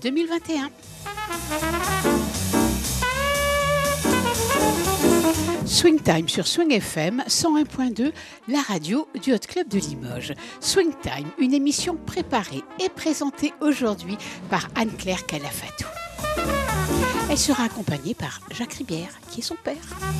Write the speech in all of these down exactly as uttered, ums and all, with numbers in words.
deux mille vingt et un. Swing Time sur Swing F M cent un point deux, la radio du Hot Club de Limoges. Swing Time, une émission préparée et présentée aujourd'hui par Anne-Claire Calafatou. Elle sera accompagnée par Jacques Ribière, qui est son père.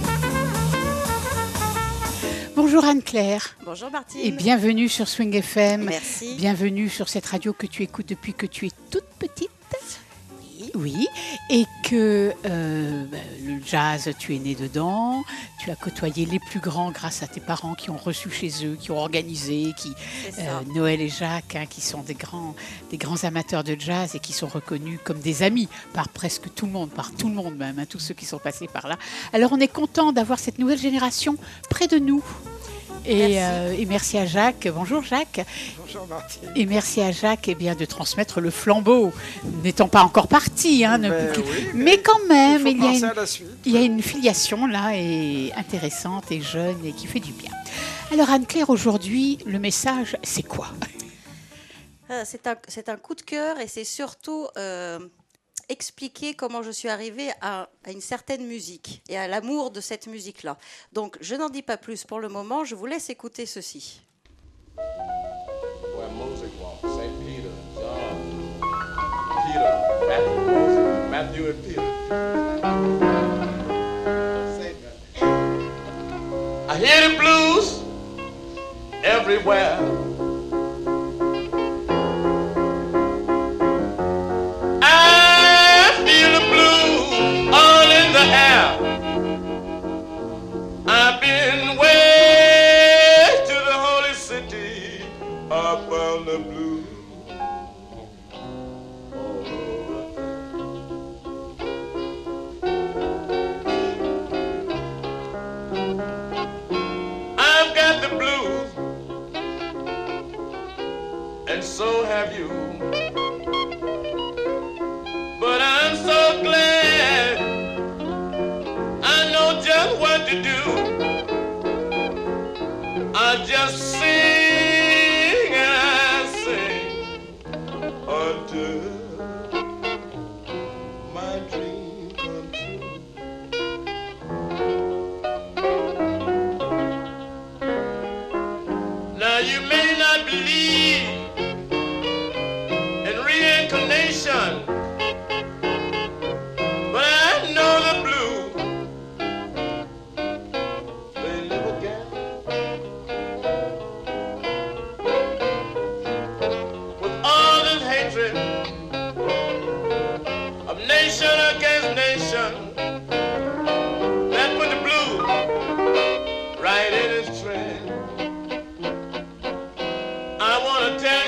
Bonjour Anne-Claire. Bonjour Martine. Et bienvenue sur Swing F M. Merci. Bienvenue sur cette radio que tu écoutes depuis que tu es toute petite. Oui. Oui, et que euh, le jazz, tu es né dedans, tu as côtoyé les plus grands grâce à tes parents qui ont reçu chez eux, qui ont organisé, qui, euh, Noël et Jacques, hein, qui sont des grands, des grands amateurs de jazz et qui sont reconnus comme des amis par presque tout le monde, par tout le monde même, hein, tous ceux qui sont passés par là. Alors on est content d'avoir cette nouvelle génération près de nous. Et merci. Euh, et merci à Jacques. Bonjour Jacques. Bonjour Martine. Et merci à Jacques eh bien, de transmettre le flambeau, n'étant pas encore parti. Hein, mais, ne... oui, mais, mais quand même, il, il, il, y a une, à la suite. il y a une filiation là et intéressante et jeune et qui fait du bien. Alors Anne-Claire, aujourd'hui, le message, c'est quoi? C'est un, c'est un coup de cœur et c'est surtout... Euh... expliquer comment je suis arrivée à, à une certaine musique et à l'amour de cette musique-là. Donc, je n'en dis pas plus pour le moment. Je vous laisse écouter ceci. Where Moses walked, Saint Peter, John, Peter, Matthew, Moses, Matthew and Peter. I hear the blues everywhere. I've been way to the holy city, up on the blue. All over. I've got the blues, and so have you. But I'm so glad I know just what to do. I just sing and I sing until my dream comes true. Now you may not believe in reincarnation, but I know the blues. They live again. Of nation against nation, that put the blue right in its trend. I want to tell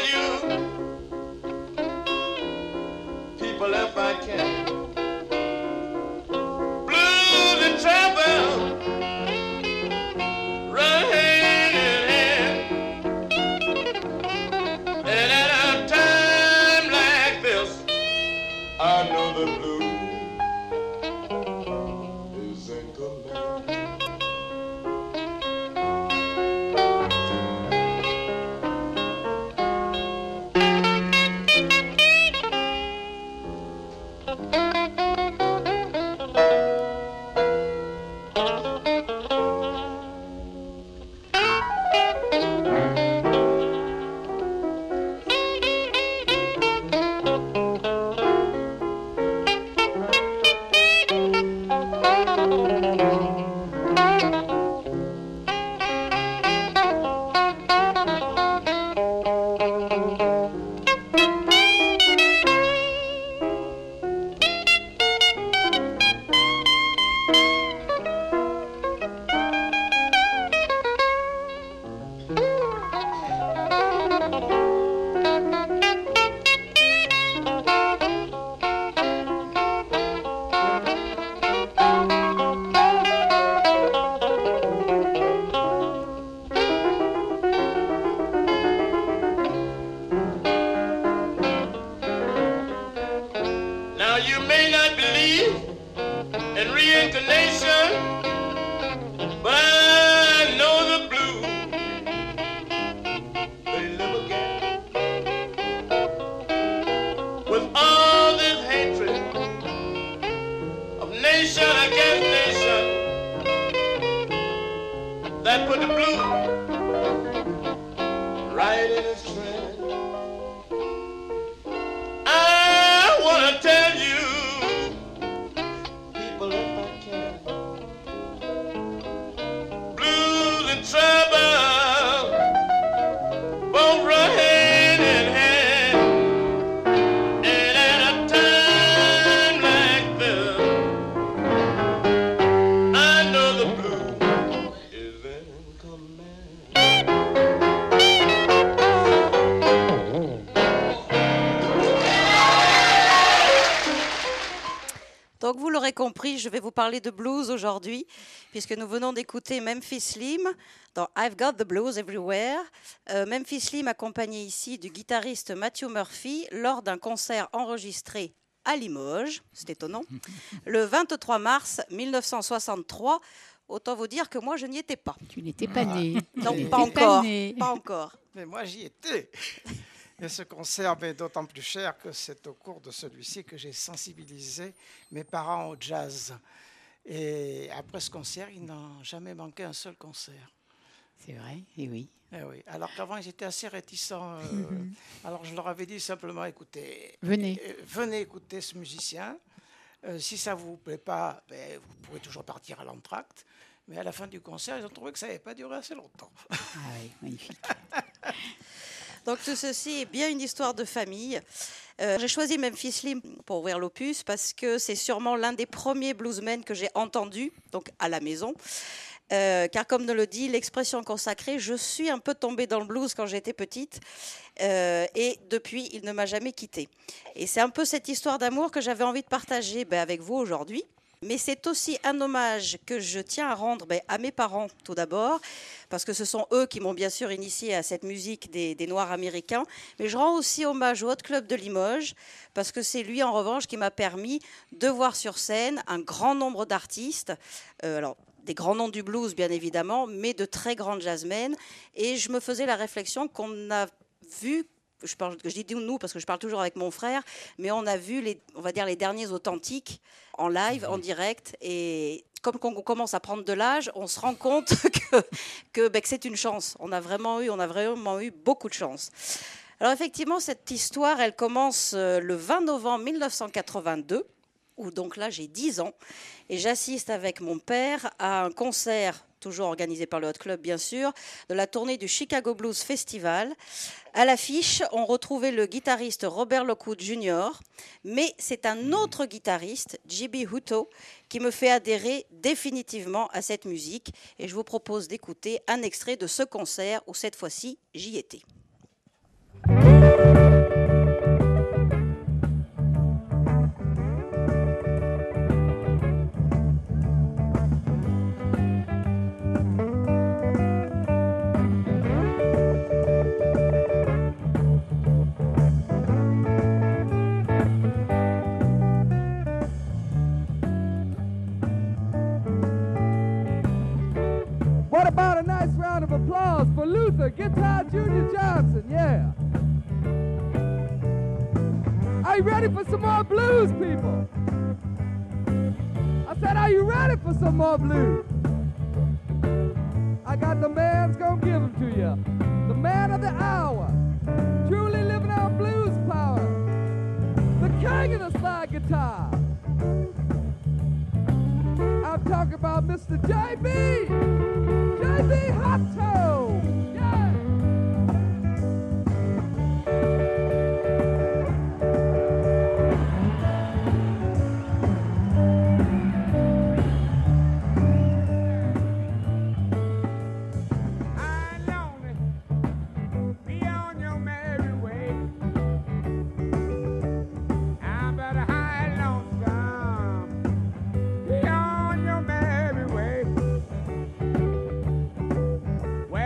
compris, je vais vous parler de blues aujourd'hui, puisque nous venons d'écouter Memphis Slim dans I've Got the Blues Everywhere. Euh, Memphis Slim accompagné ici du guitariste Matthew Murphy lors d'un concert enregistré à Limoges, c'est étonnant, le vingt-trois mars mille neuf cent soixante-trois. Autant vous dire que moi, je n'y étais pas. Tu n'étais pas né. Non, Tu pas n'étais encore. né. Pas encore. Mais moi, j'y étais. Et ce concert est d'autant plus cher que c'est au cours de celui-ci que j'ai sensibilisé mes parents au jazz. Et après ce concert, ils n'ont jamais manqué un seul concert. C'est vrai, et oui. Eh oui. Alors qu'avant, ils étaient assez réticents. Euh, Mhm. Alors je leur avais dit simplement, écoutez, Venez. euh, venez écouter ce musicien. Euh, si ça ne vous plaît pas, ben, vous pourrez toujours partir à l'entracte. Mais à la fin du concert, ils ont trouvé que ça n'avait pas duré assez longtemps. Ah oui, magnifique. Donc tout ceci est bien une histoire de famille. Euh, j'ai choisi Memphis Slim pour ouvrir l'opus parce que c'est sûrement l'un des premiers bluesmen que j'ai entendu, donc à la maison. Euh, car comme nous le dit l'expression consacrée, je suis un peu tombée dans le blues quand j'étais petite euh, et depuis, il ne m'a jamais quittée. Et c'est un peu cette histoire d'amour que j'avais envie de partager ben, avec vous aujourd'hui. Mais c'est aussi un hommage que je tiens à rendre ben, à mes parents tout d'abord, parce que ce sont eux qui m'ont bien sûr initié à cette musique des, des Noirs américains. Mais je rends aussi hommage au Hot Club de Limoges, parce que c'est lui en revanche qui m'a permis de voir sur scène un grand nombre d'artistes. Euh, alors, des grands noms du blues, bien évidemment, mais de très grandes jazzmen. Et je me faisais la réflexion qu'on a vu, je, parle, je dis nous parce que je parle toujours avec mon frère, mais on a vu, les, on va dire, les derniers authentiques en live, en direct. Et comme on commence à prendre de l'âge, on se rend compte que, que, ben, que c'est une chance. On a vraiment eu, on a vraiment eu beaucoup de chance. Alors effectivement, cette histoire, elle commence le vingt novembre mille neuf cent quatre-vingt-deux. Où donc là j'ai dix ans et j'assiste avec mon père à un concert, toujours organisé par le Hot Club bien sûr, de la tournée du Chicago Blues Festival. À l'affiche, on retrouvait le guitariste Robert Lockwood junior, mais c'est un autre guitariste, J B Hutto, qui me fait adhérer définitivement à cette musique et je vous propose d'écouter un extrait de ce concert où cette fois-ci j'y étais. What about a nice round of applause for Luther Guitar Junior Johnson? Yeah. Are you ready for some more blues, people? I said, are you ready for some more blues? I got the man's gonna give them to you. The man of the hour, truly living on blues power. The king of the slide guitar. I'm talking about Mister J B. J B Hutto. Yeah. Well,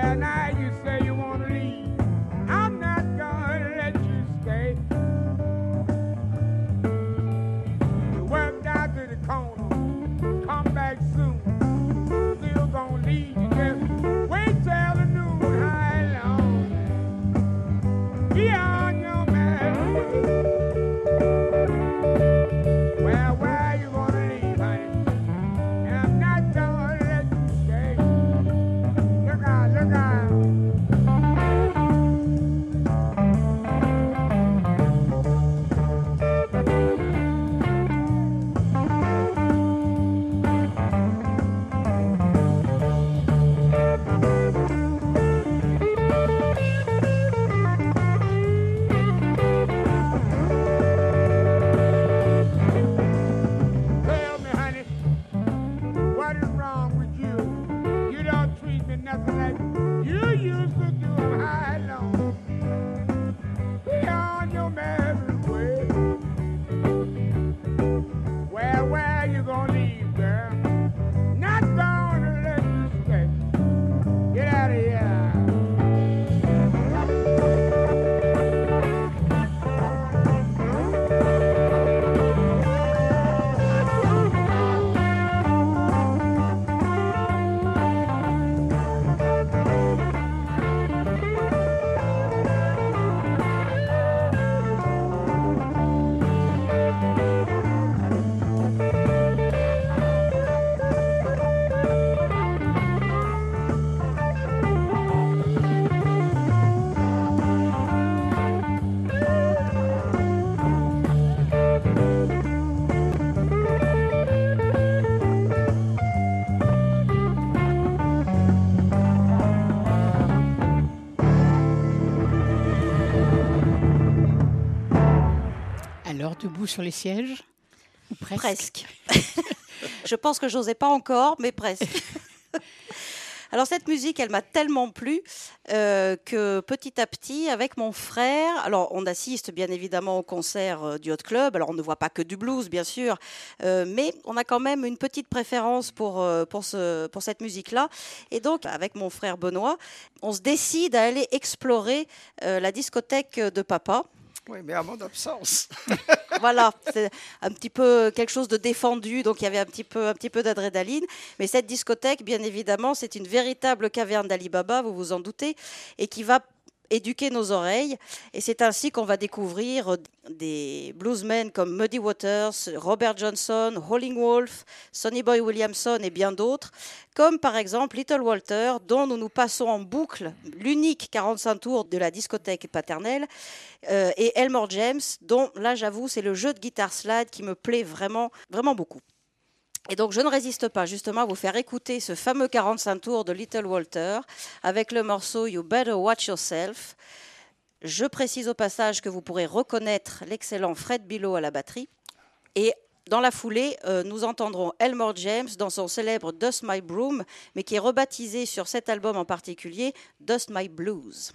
Alors, debout sur les sièges? Ou presque. Presque. Je pense que j'osais pas encore, mais presque. Alors cette musique, elle m'a tellement plu euh, que petit à petit, avec mon frère, alors on assiste bien évidemment au concert euh, du Hot Club, alors on ne voit pas que du blues bien sûr, euh, mais on a quand même une petite préférence pour, euh, pour, ce, pour cette musique-là. Et donc avec mon frère Benoît, on se décide à aller explorer euh, la discothèque de papa. Oui, mais à mon absence. Voilà, c'est un petit peu quelque chose de défendu, donc il y avait un petit peu, un petit peu d'adrénaline. Mais cette discothèque, bien évidemment, c'est une véritable caverne d'Ali Baba, vous vous en doutez, et qui va éduquer nos oreilles. Et c'est ainsi qu'on va découvrir des bluesmen comme Muddy Waters, Robert Johnson, Howlin' Wolf, Sonny Boy Williamson et bien d'autres, comme par exemple Little Walter, dont nous nous passons en boucle l'unique quarante-cinq tours de la discothèque paternelle, euh, et Elmore James, dont là j'avoue c'est le jeu de guitare slide qui me plaît vraiment, vraiment beaucoup. Et donc, je ne résiste pas justement à vous faire écouter ce fameux quarante-cinq tours de Little Walter avec le morceau You Better Watch Yourself. Je précise au passage que vous pourrez reconnaître l'excellent Fred Billow à la batterie. Et dans la foulée, euh, nous entendrons Elmore James dans son célèbre Dust My Broom, mais qui est rebaptisé sur cet album en particulier Dust My Blues.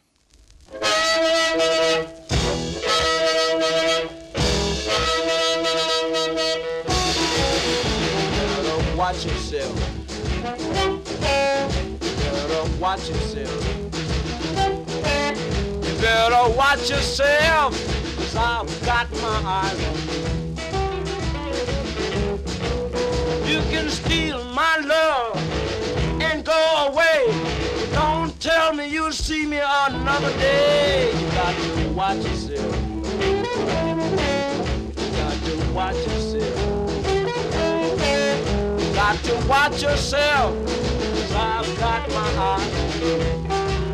Watch yourself. You better watch yourself. You better watch yourself, 'cause I've got my eyes on you. You can steal my love and go away. Don't tell me you'll see me another day. You got to watch yourself. You got to watch yourself. Got to watch yourself, 'cause I've got my eyes on you.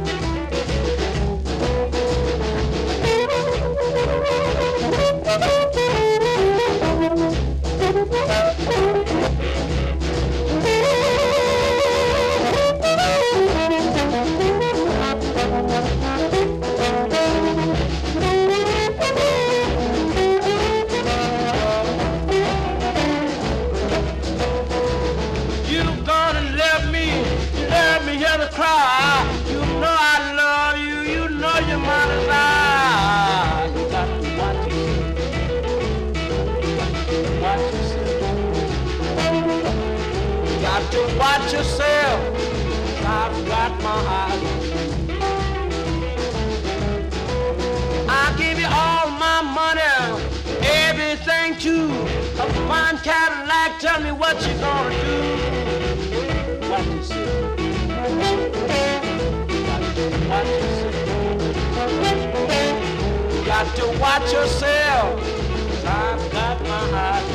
Cry. You know I love you, you know you're my desire. You got to watch yourself. Watch yourself. You got to watch yourself. I've got my eyes on you. I'll give you all my money, everything too. A fine Cadillac, tell me what you're gonna do. Watch yourself. Watch yourself. Got to watch yourself. I've got my eyes.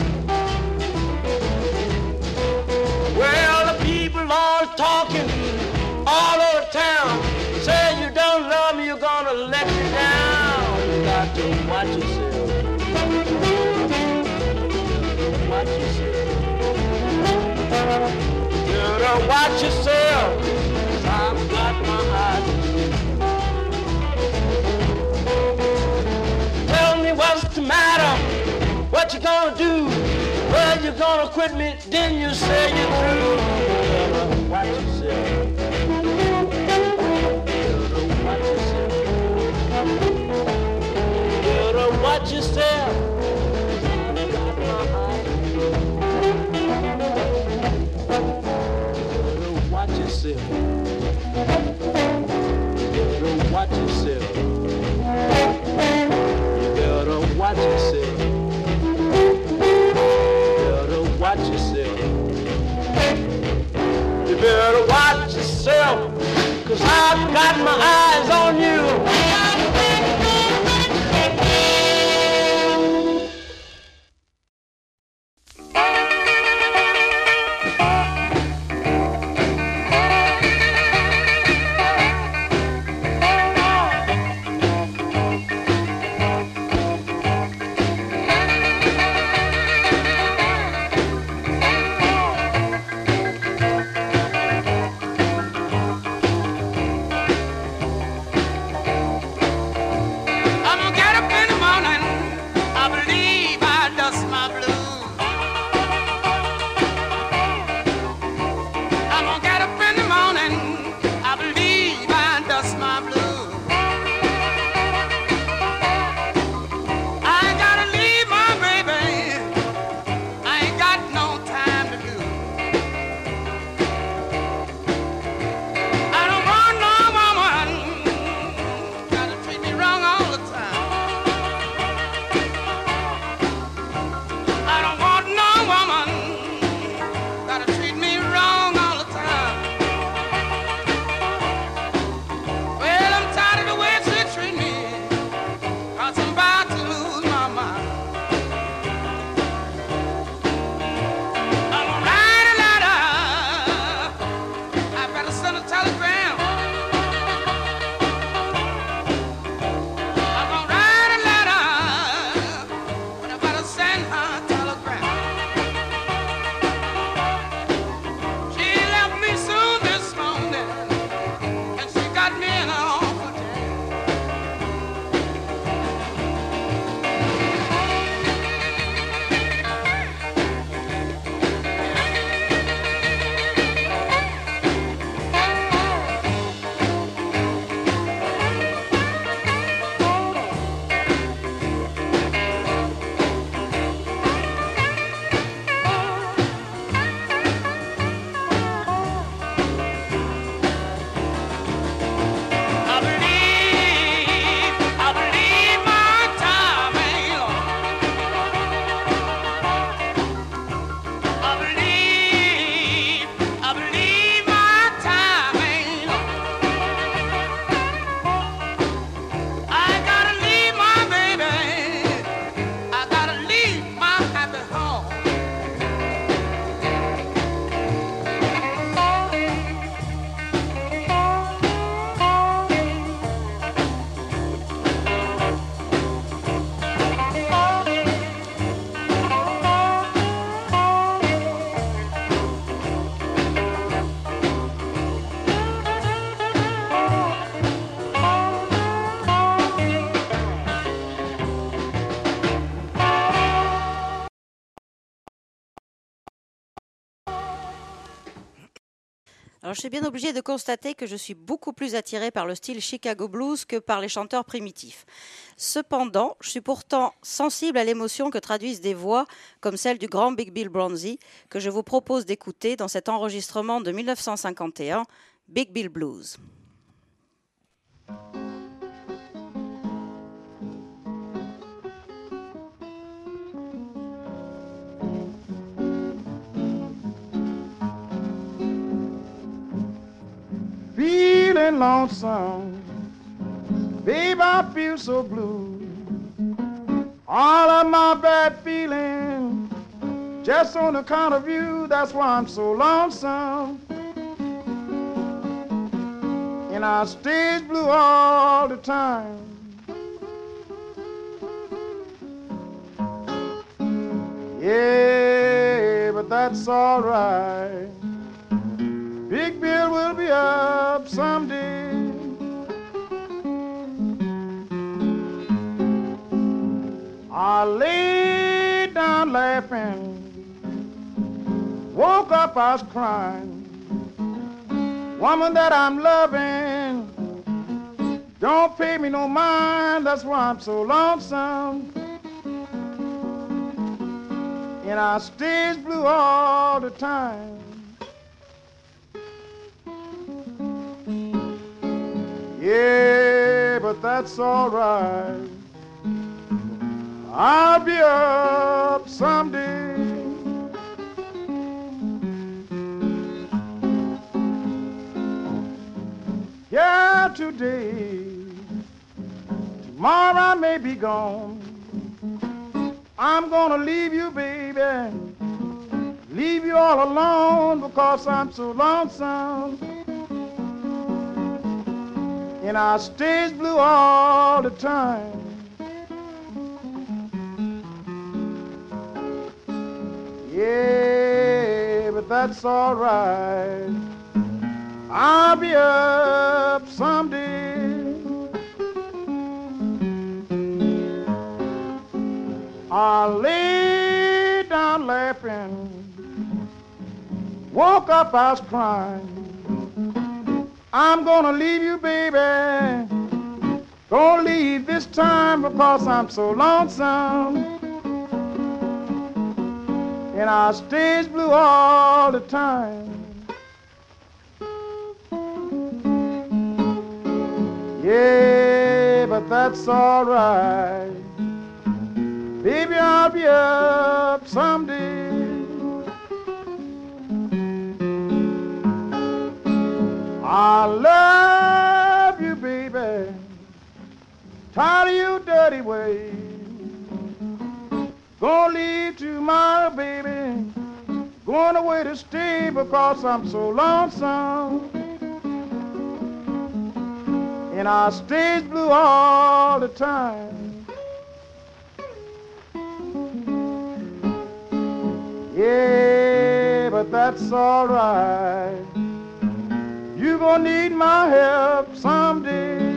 Well, the people all talking all over town, say you don't love me, you're gonna let me down. You got to watch yourself. Watch yourself. You gotta watch yourself. I've got my eyes on you. Tell me what's the matter, what you gonna do, well you gonna quit me, then you say you're through. You watch yourself. You watch yourself. You watch yourself. I've got my eyes on you. You watch yourself. Watch yourself. You better watch yourself. You better watch yourself. You better watch yourself, 'cause I've got my eyes on you. Alors, je suis bien obligée de constater que je suis beaucoup plus attirée par le style Chicago Blues que par les chanteurs primitifs. Cependant, je suis pourtant sensible à l'émotion que traduisent des voix comme celle du grand Big Bill Broonzy, que je vous propose d'écouter dans cet enregistrement de mille neuf cent cinquante et un, Big Bill Blues. Feeling lonesome, babe, I feel so blue. All of my bad feelings, just on account of you, that's why I'm so lonesome. And I stays blue all the time. Yeah, but that's all right. Big Bill will be up someday. I lay down laughing, woke up, I was crying. Woman that I'm loving don't pay me no mind, that's why I'm so lonesome. And I stays blue all the time. Yeah, but that's all right. I'll be up someday. Yeah, today, tomorrow I may be gone. I'm gonna leave you, baby, leave you all alone because I'm so lonesome. And I stays blue all the time. Yeah, but that's all right. I'll be up someday. I lay down laughing, woke up, I was crying. I'm gonna leave you, baby. Gonna leave this time because I'm so lonesome. And I stays blue all the time. Yeah, but that's all right. Baby, I'll be up someday. I love you, baby. Tired of your dirty ways. Gonna leave tomorrow, baby. Going away to stay because I'm so lonesome. And I stays blue all the time. Yeah, but that's all right. You gonna need my help someday.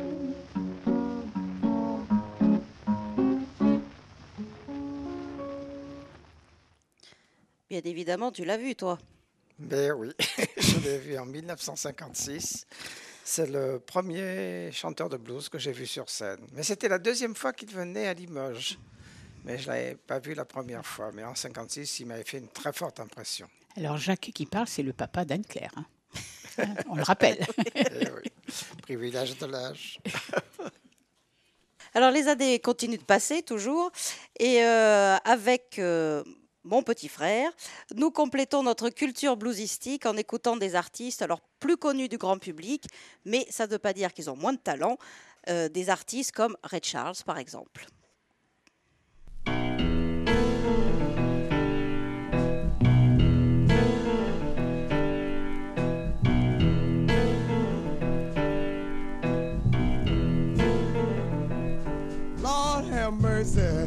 Bien évidemment, tu l'as vu, toi. Ben oui, je l'ai vu en mille neuf cent cinquante-six. C'est le premier chanteur de blues que j'ai vu sur scène. Mais c'était la deuxième fois qu'il venait à Limoges. Mais je ne l'avais pas vu la première fois. Mais en cinquante-six, il m'avait fait une très forte impression. Alors Jacques qui parle, c'est le papa d'Anne-Claire. Hein. On le rappelle. Eh oui. Privilège de l'âge. Alors les années continuent de passer toujours. Et euh, avec... Euh, mon petit frère, nous complétons notre culture bluesistique en écoutant des artistes alors plus connus du grand public, mais ça ne veut pas dire qu'ils ont moins de talent, euh, des artistes comme Ray Charles par exemple. Lord have mercy.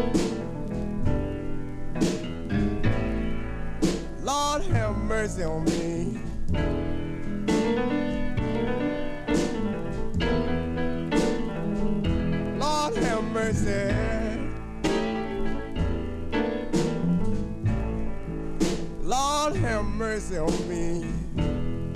Lord have mercy on me. Lord have mercy. Lord have mercy on me.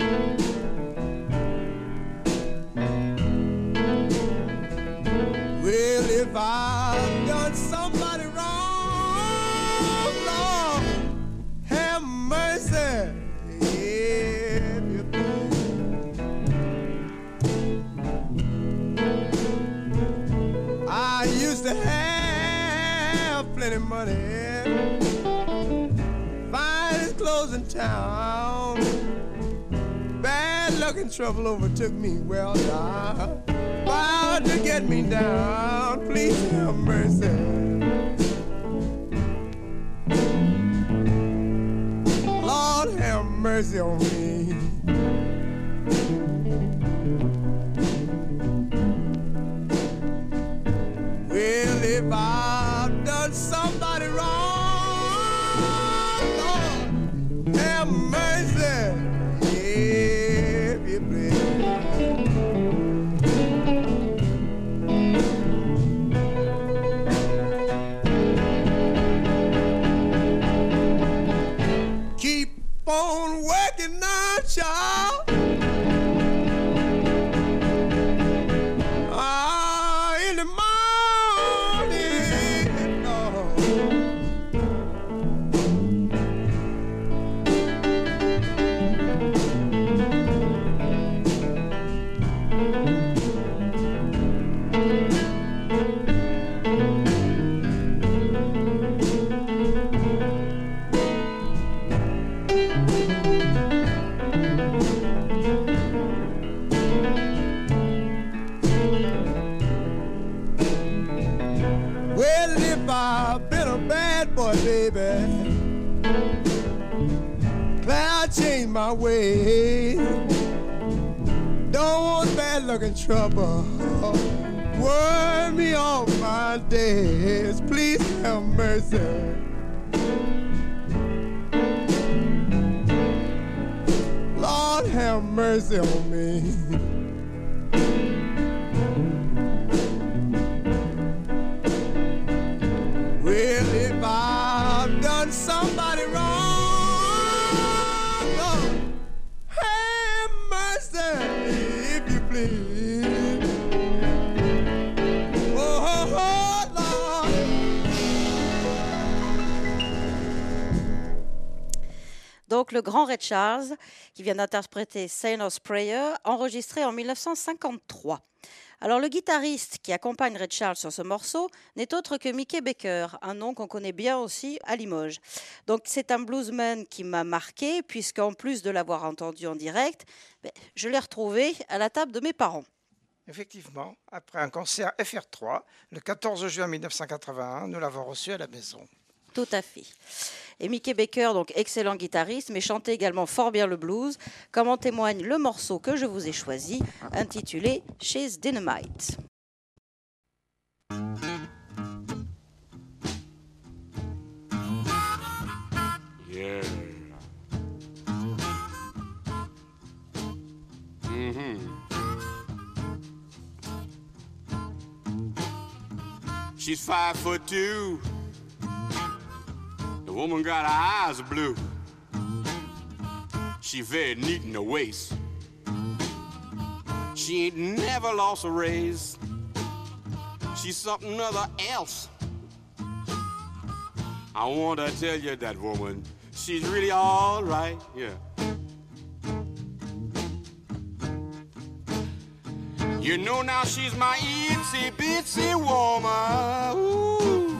to have plenty money. Finest clothes in town. Bad luck and trouble overtook me. Well, now, about to get me down. Please have mercy. Lord, have mercy on me. Well, if I've done somebody wrong, Lord, have mercy. If you please. Keep on working now, child. Ah, in the morning, Lord. Well, if I've been a bad boy, baby, glad I changed my ways. Don't want bad luck and trouble worry me all my days. Please have mercy. Lord, have mercy on me. Well, if I've done somebody wrong, Lord, have mercy, if you please. Oh, oh, oh, Lord. Donc le grand Ray Charles, qui vient d'interpréter Sailor's Prayer, enregistré en mille neuf cent cinquante-trois. Alors le guitariste qui accompagne Ray Charles sur ce morceau n'est autre que Mickey Baker, un nom qu'on connaît bien aussi à Limoges. Donc c'est un bluesman qui m'a marqué, puisqu'en plus de l'avoir entendu en direct, ben, je l'ai retrouvé à la table de mes parents. Effectivement, après un concert F R trois, le quatorze juin mille neuf cent quatre-vingt-un, nous l'avons reçu à la maison. Tout à fait. Et Mickey Baker, donc excellent guitariste, mais chantait également fort bien le blues, comme en témoigne le morceau que je vous ai choisi, intitulé She's Dynamite. Yeah. Mm-hmm. She's five foot two. The woman got her eyes blue. She very neat in the waist. She ain't never lost a raise. She's something other else. I want to tell you that woman, she's really all right, yeah. You know now she's my itsy bitsy woman. Ooh,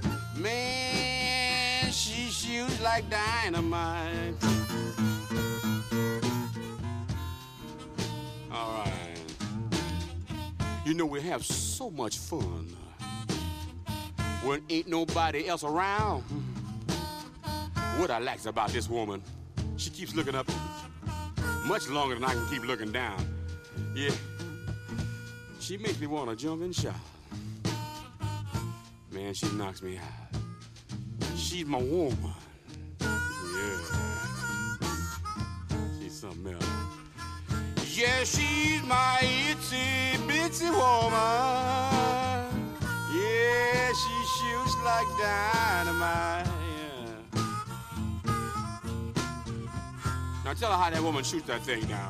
man, she shoots like dynamite. All right. You know we have so much fun when ain't nobody else around. What I likes about this woman, she keeps looking up much longer than I can keep looking down. Yeah. She makes me want to jump and shout. Man, she knocks me out. She's my woman. Yeah. She's something else. Yeah, she's my itsy bitsy woman. Yeah, she shoots like dynamite. Yeah. Now tell her how that woman shoots that thing now.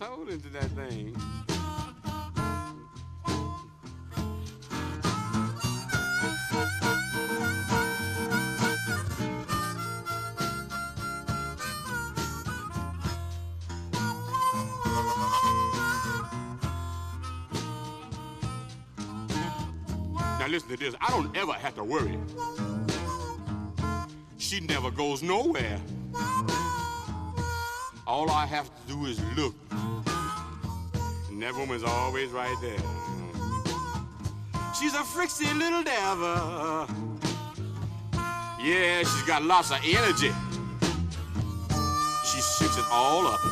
soul into that thing. Now listen to this. I don't ever have to worry. She never goes nowhere. All I have to do is look. And that woman's always right there. She's a fricksy little devil. Yeah, she's got lots of energy. She shoots it all up.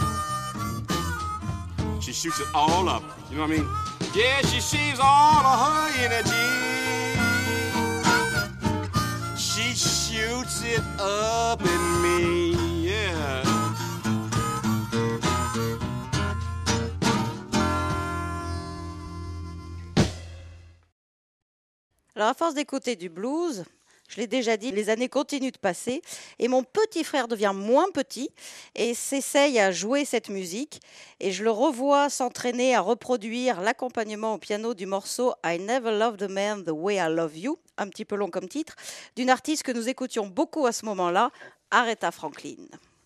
She shoots it all up. You know what I mean? Yeah, she shaves all of her energy. She shoots it up in me, yeah. Alors, à force d'écouter du blues, je l'ai déjà dit, les années continuent de passer et mon petit frère devient moins petit et s'essaye à jouer cette musique. Et je le revois s'entraîner à reproduire l'accompagnement au piano du morceau I Never Loved a Man the Way I Love You, un petit peu long comme titre, d'une artiste que nous écoutions beaucoup à ce moment-là, Aretha Franklin.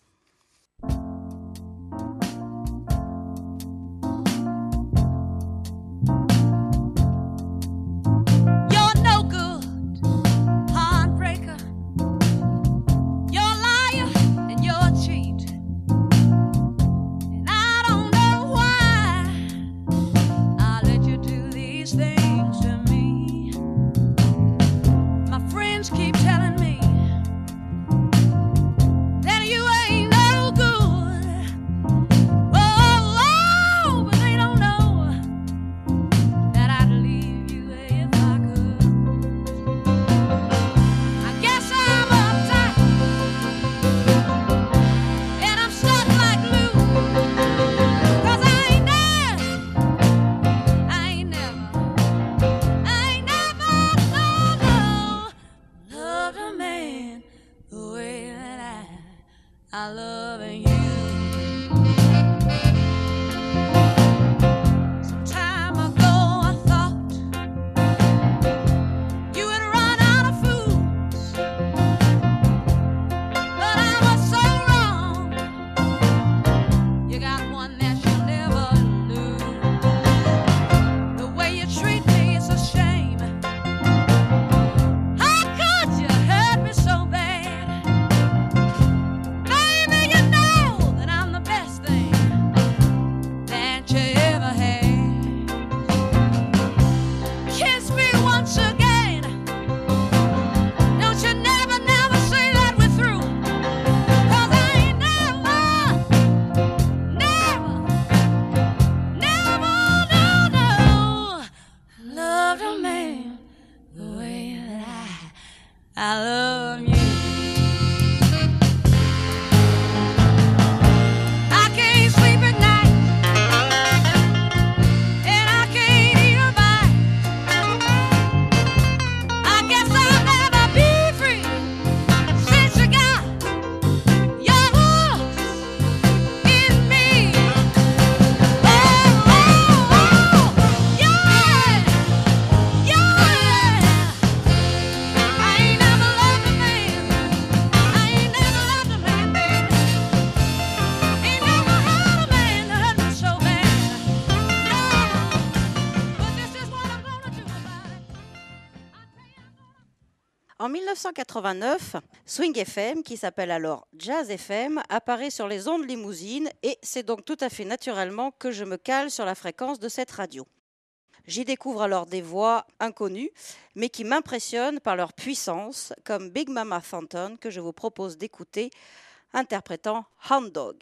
En mille neuf cent quatre-vingt-neuf, Swing F M, qui s'appelle alors Jazz F M, apparaît sur les ondes limousines et c'est donc tout à fait naturellement que je me cale sur la fréquence de cette radio. J'y découvre alors des voix inconnues, mais qui m'impressionnent par leur puissance, comme Big Mama Thornton, que je vous propose d'écouter, interprétant Hound Dog.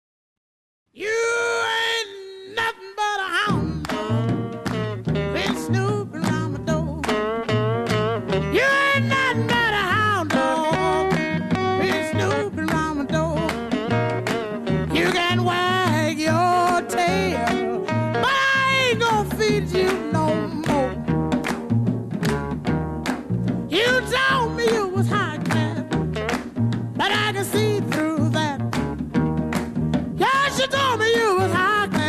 You ain't nothing but a hound dog, been snooping around my door. You ain't nothing but a hound dog, been snooping around my door. You can wag your tail, but I ain't gonna feed you no more. You told me you was high class, but I can see through that. Yes, you told me you was high class.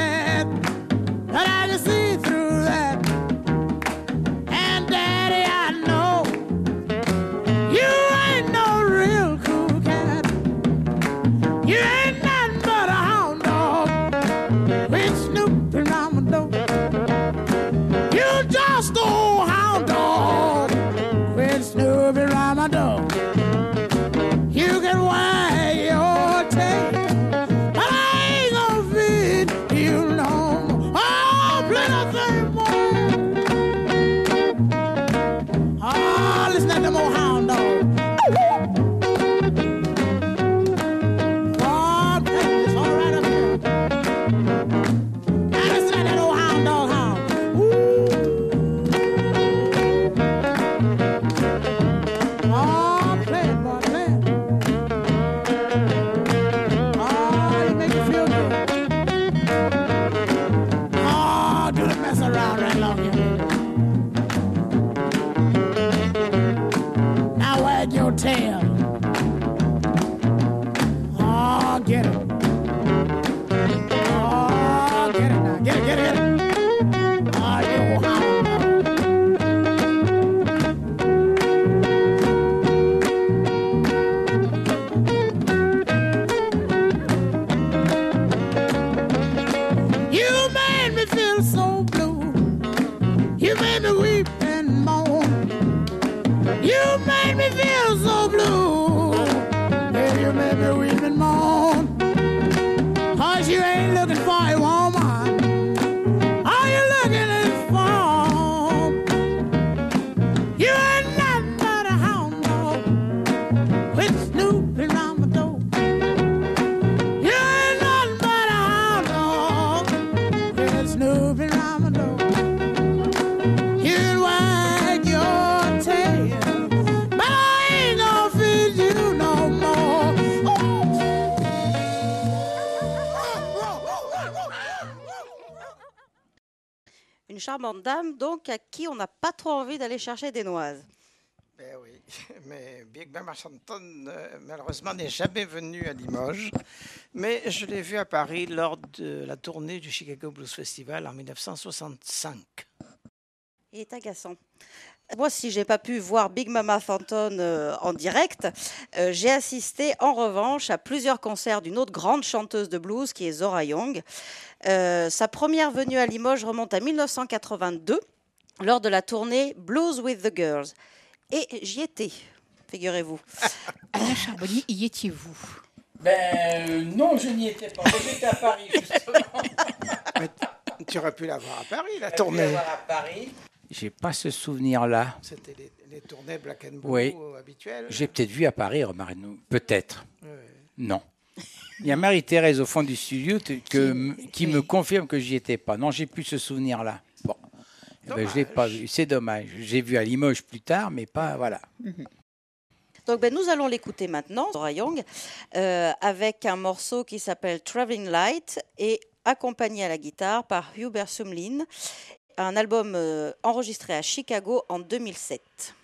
charmante dame, donc, à qui on n'a pas trop envie d'aller chercher des noises. Ben oui, mais Big Mama Thornton, euh, malheureusement, n'est jamais venu à Limoges. Mais je l'ai vu à Paris lors de la tournée du Chicago Blues Festival en mille neuf cent soixante-cinq. Il est agaçant. Moi, si j'ai pas pu voir Big Mama Thornton euh, en direct, euh, j'ai assisté en revanche à plusieurs concerts d'une autre grande chanteuse de blues qui est Zora Young. Euh, sa première venue à Limoges remonte à mille neuf cent quatre-vingt-deux lors de la tournée Blues with the Girls. Et j'y étais, figurez-vous. Alain Charbonnier, y étiez-vous? Ben euh, non, je n'y étais pas. J'étais à Paris, justement. Mais tu aurais pu la voir à Paris, la J'ai pu tournée. la voir à Paris. J'ai pas ce souvenir-là. C'était les, les tournées Black and Blue Oui. habituelles. J'ai peut-être vu à Paris, remarquez-nous. Peut-être. Oui. Non. Il y a Marie-Thérèse au fond du studio t- que, qui me confirme que j'y étais pas. Non, j'ai plus ce souvenir-là. Bon. Eh ben, je l'ai pas vu. C'est dommage. J'ai vu à Limoges plus tard, mais pas. Voilà. Donc ben, nous allons l'écouter maintenant, Zora Young, euh, avec un morceau qui s'appelle Traveling Light et accompagné à la guitare par Hubert Sumlin, un album euh, enregistré à Chicago en deux mille sept.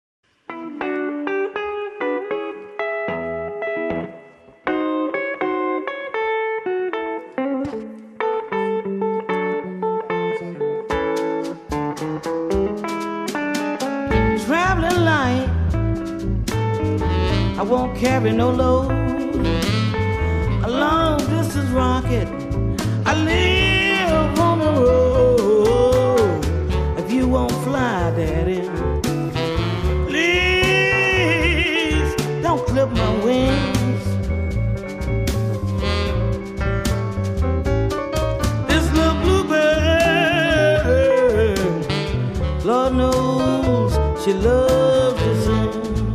Traveling light, I won't carry no load. A long distance rocket, I live on the road. If you won't fly, Daddy, please don't clip my wings. This little bluebird, Lord knows she loves to sing.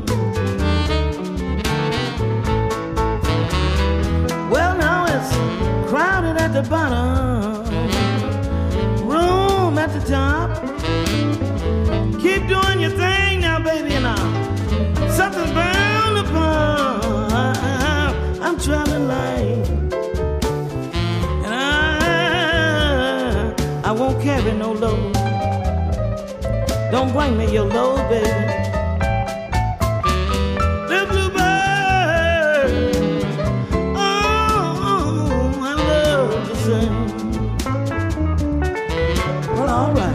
Well, now it's crowded at the bottom, room at the top. Keep doing your thing now, baby, now. Something's bound upon. I'm traveling light, and I, I won't carry no load. Don't bring me your load, baby. The bluebird, oh, I love to sing. Well, all right.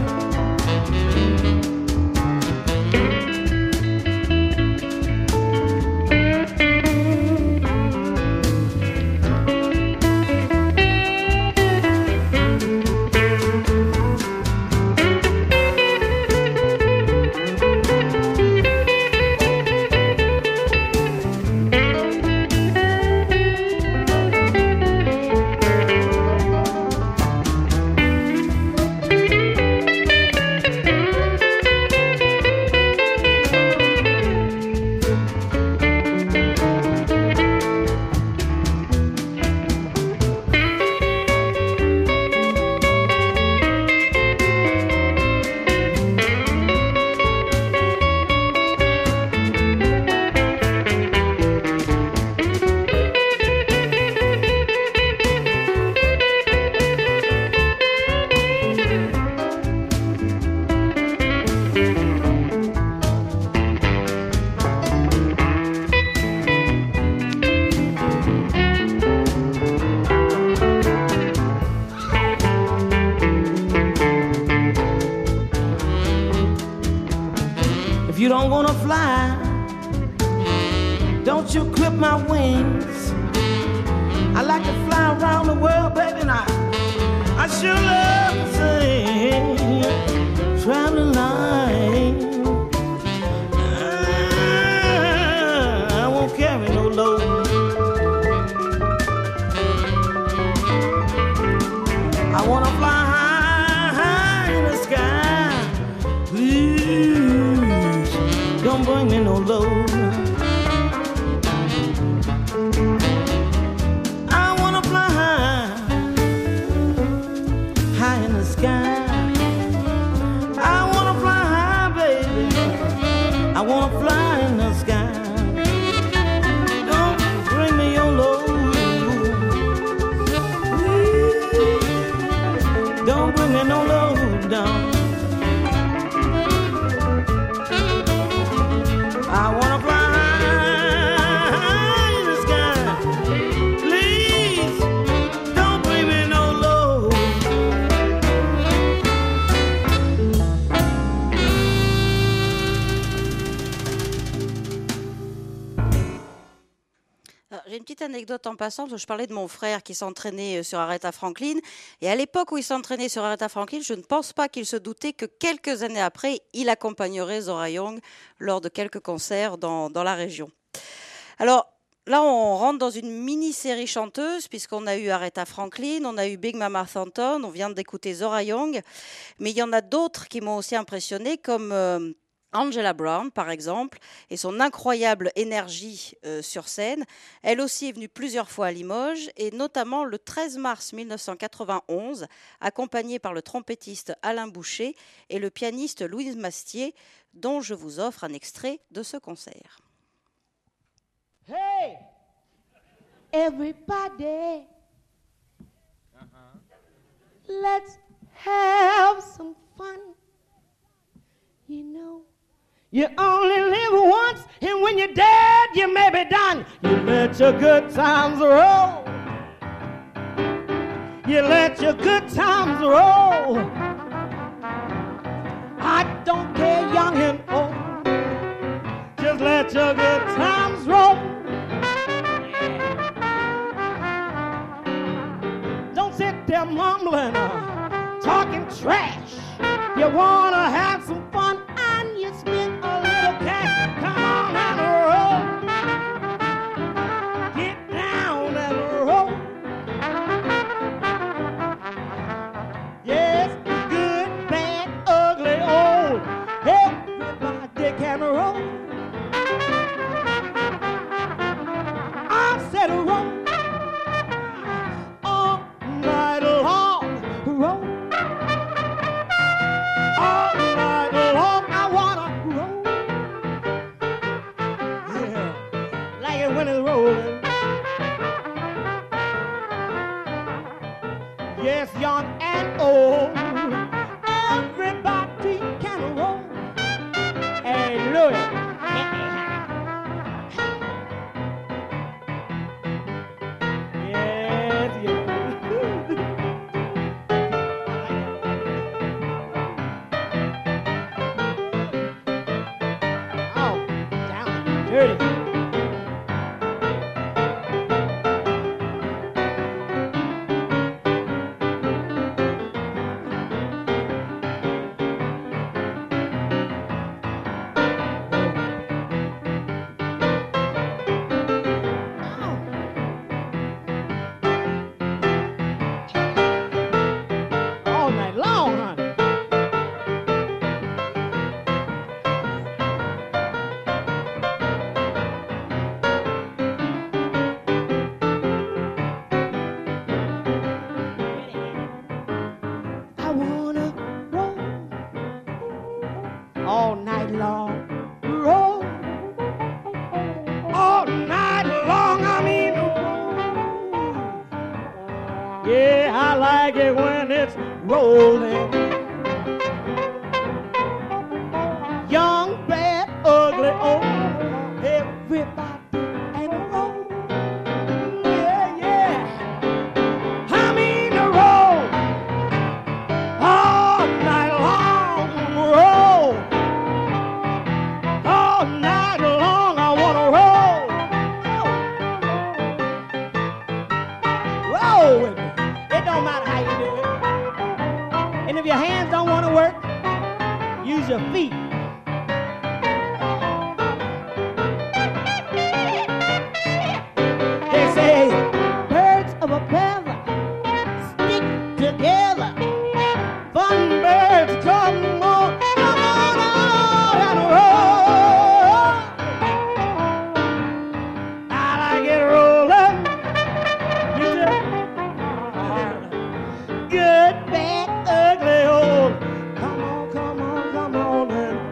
If you don't wanna fly, don't you clip my wings. I like to fly around the world, baby, and I, I sure love to sing. Traveling light, I won't carry no load. I wanna fly high, high in the sky. Please don't bring me no load. I wanna fly high, high in the sky. I wanna fly high, baby. I wanna fly in the sky. Don't Alors, j'ai une petite anecdote en passant, parce que je parlais de mon frère qui s'entraînait sur Aretha Franklin. Et à l'époque où il s'entraînait sur Aretha Franklin, je ne pense pas qu'il se doutait que quelques années après, il accompagnerait Zora Young lors de quelques concerts dans, dans la région. Alors, là, on rentre dans une mini-série chanteuse, puisqu'on a eu Aretha Franklin, on a eu Big Mama Thornton, on vient d'écouter Zora Young. Mais il y en a d'autres qui m'ont aussi impressionnée, comme... Euh, Angela Brown, par exemple, et son incroyable énergie euh, sur scène. Elle aussi est venue plusieurs fois à Limoges, et notamment le treize mars mille neuf cent quatre-vingt-onze, accompagnée par le trompettiste Alain Boucher et le pianiste Louise Mastier, dont je vous offre un extrait de ce concert. Hey, everybody, uh-huh. Let's have some fun, you know. You only live once, and when you're dead, you may be done. You let your good times roll. You let your good times roll. I don't care, young and old. Just let your good times roll. Don't sit there mumbling or talking trash. You wanna have some fun and you spend a little cash. Come on and roll. Get down and roll. Yes, good, bad, ugly, old. Everybody can roll. I said roll. All night long, roll. All night long I wanna roll. Yeah, like it when it's rolling. Yes, young and old, everybody can roll. Hey, Louis. Yes, yes. Dirty. All night long, honey. I wanna roll all night long, roll all night long. I mean, roll. Yeah, I like it when it's rolling. Young, bad, ugly, old, everybody and roll. Yeah, yeah. I mean to roll. All night long, roll. All night long, I wanna roll. Roll with me. It don't matter how you do it. And if your hands don't want to work, use your feet. They say birds of a feather stick together. Fun birds, come on, come on out and roll. I like it rolling. You do. Good, bad, ugly, old. Come on, come on, come on and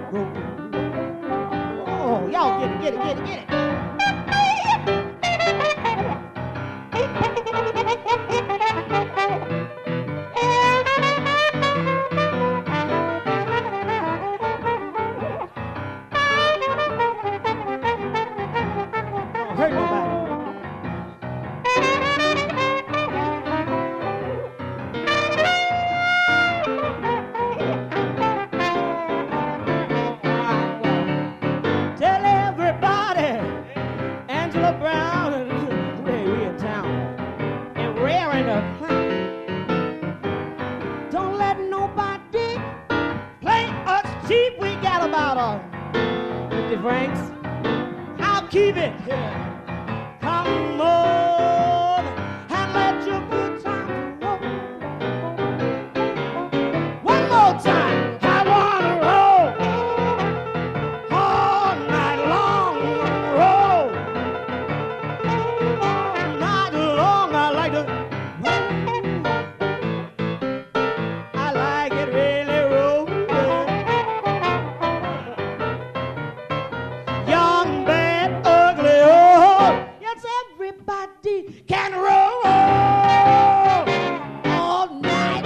Freddie Franks. I'll keep it. Come on and let your good time roll. One more time. I wanna roll all night long. Roll all night long. I like to roll. I like it really rolling. Young, bad, ugly, oh, yes, everybody can roll all night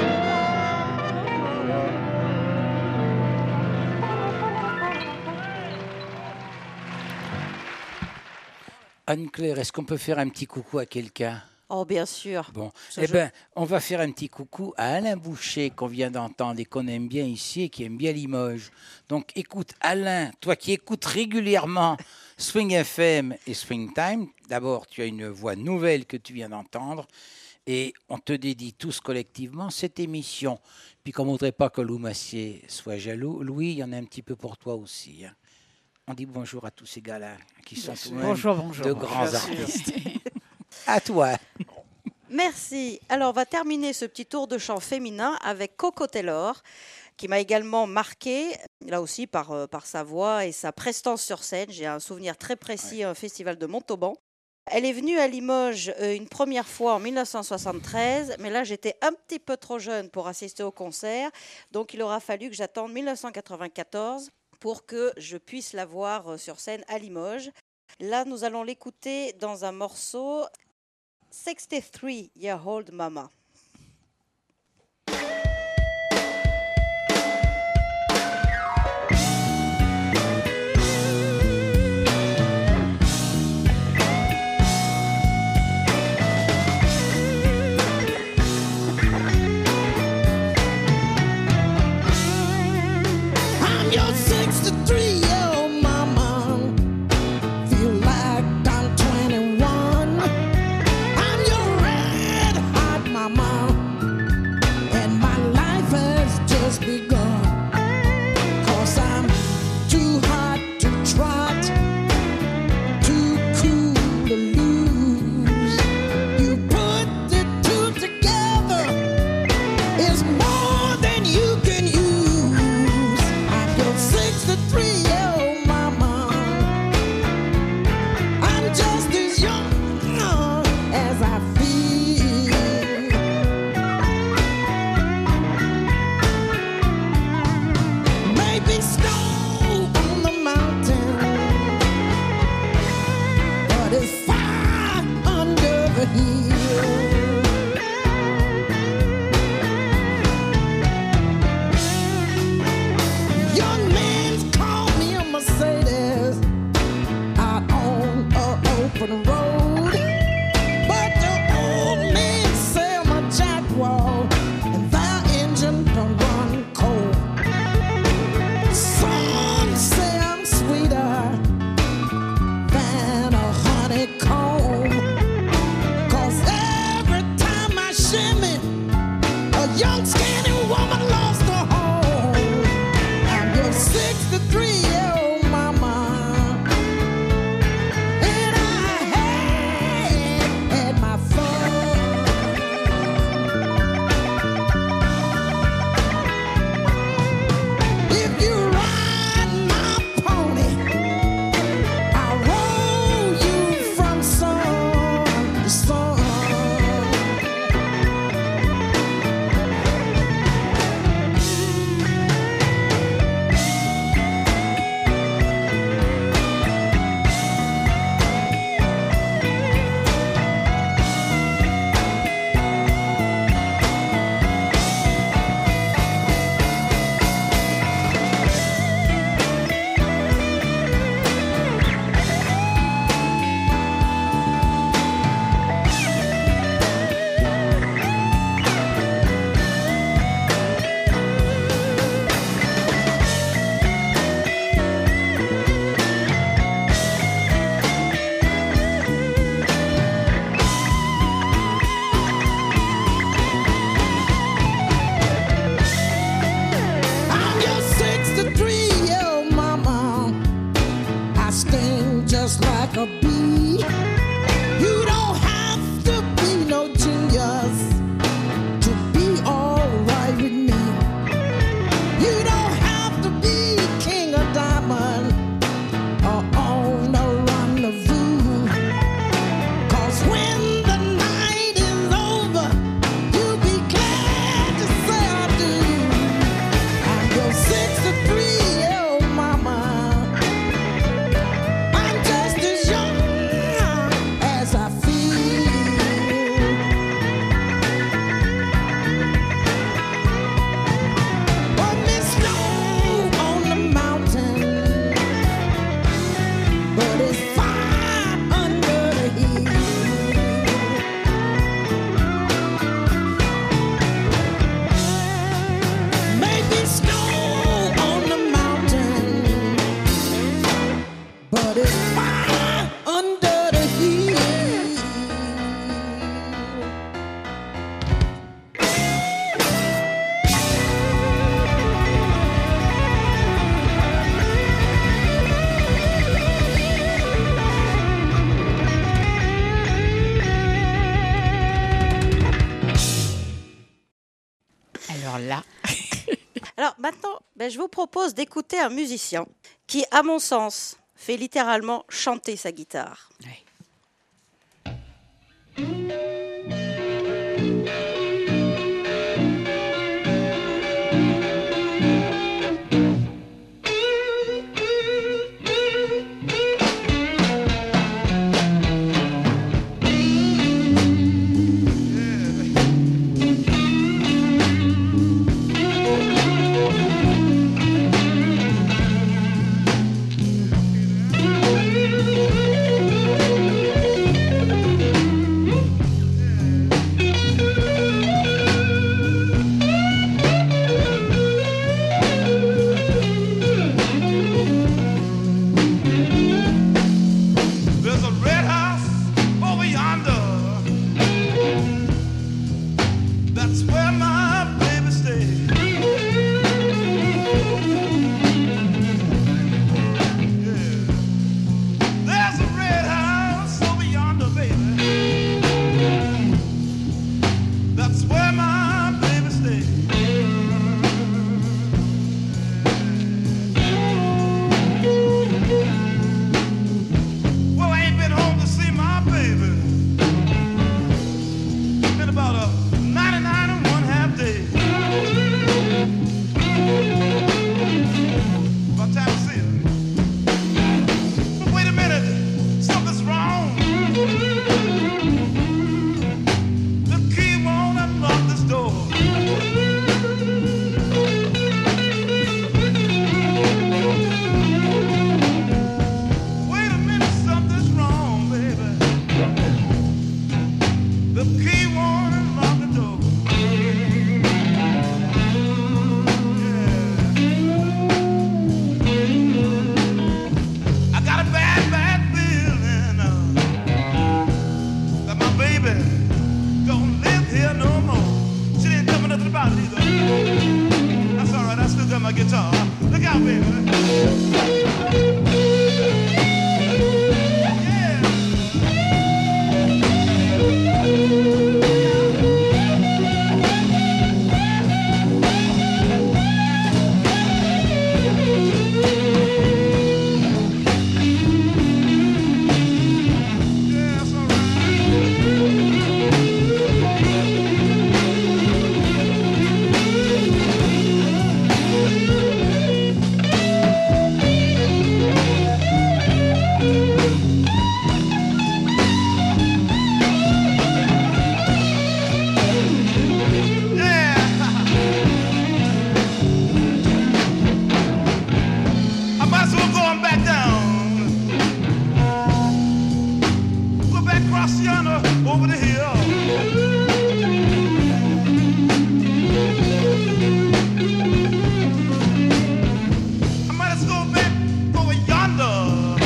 Anne-Claire, est-ce qu'on peut faire un petit coucou à quelqu'un? Oh, bien sûr. Bon, Ce eh jeu- ben, on va faire un petit coucou à Alain Boucher qu'on vient d'entendre et qu'on aime bien ici et qui aime bien Limoges. Donc, écoute, Alain, toi qui écoutes régulièrement Swing F M et Swing Time, d'abord, tu as une voix nouvelle que tu viens d'entendre et on te dédie tous collectivement cette émission. Puis, comme on ne voudrait pas que Lou Massier soit jaloux, Louis, il y en a un petit peu pour toi aussi, hein. On dit bonjour à tous ces gars-là qui sont tout de même Bonjour, bonjour. de Bien grands sûr. artistes. À toi. Merci. Alors, on va terminer ce petit tour de chant féminin avec Coco Taylor, qui m'a également marqué, là aussi par, euh, par sa voix et sa prestance sur scène. J'ai un souvenir très précis à un festival de Montauban. Elle est venue à Limoges euh, une première fois en mille neuf cent soixante-treize, mais là j'étais un petit peu trop jeune pour assister au concert, donc il aura fallu que j'attende mille neuf cent quatre-vingt-quatorze pour que je puisse la voir euh, sur scène à Limoges. Là, nous allons l'écouter dans un morceau sixty-three Year Old Mama. I'm your sixty-three-year-old mama. Feel like I'm twenty-one. I'm your red-hot mama, and my life has just begun. 'Cause I'm too hot to trot, too cool to lose. You put the two together, it's more than you can use. I'm your sixty-three-year-old mama. I'm just as young as I feel. Maybe snow on the mountain, but it's fire under the hill. Young men call me a Mercedes out on an open road, but the old men say I'm a Jaguar, and their engine don't run cold. Some say I'm sweeter than a honeycomb, 'cause Voilà. Alors maintenant, ben, je vous propose d'écouter un musicien qui, à mon sens, fait littéralement chanter sa guitare. Oui. There's a red house over yonder. That's where my baby stays. Yeah. There's a red house over yonder, baby. That's where my baby stays. Well, I ain't been home to see my baby. Been about a ninety-nine and one half day. About time to see her. But wait a minute, something's wrong. The key won't unlock this door. Wait a minute, something's wrong, baby. The key won't unlock the door. Yeah. I got a bad, bad feeling uh, that my baby don't live here no more. She didn't tell me nothing about it either. That's all right, I still got my guitar. Look out, baby. I might as well go on back down. Go back across yonder over the hill. I might as well go back over yonder.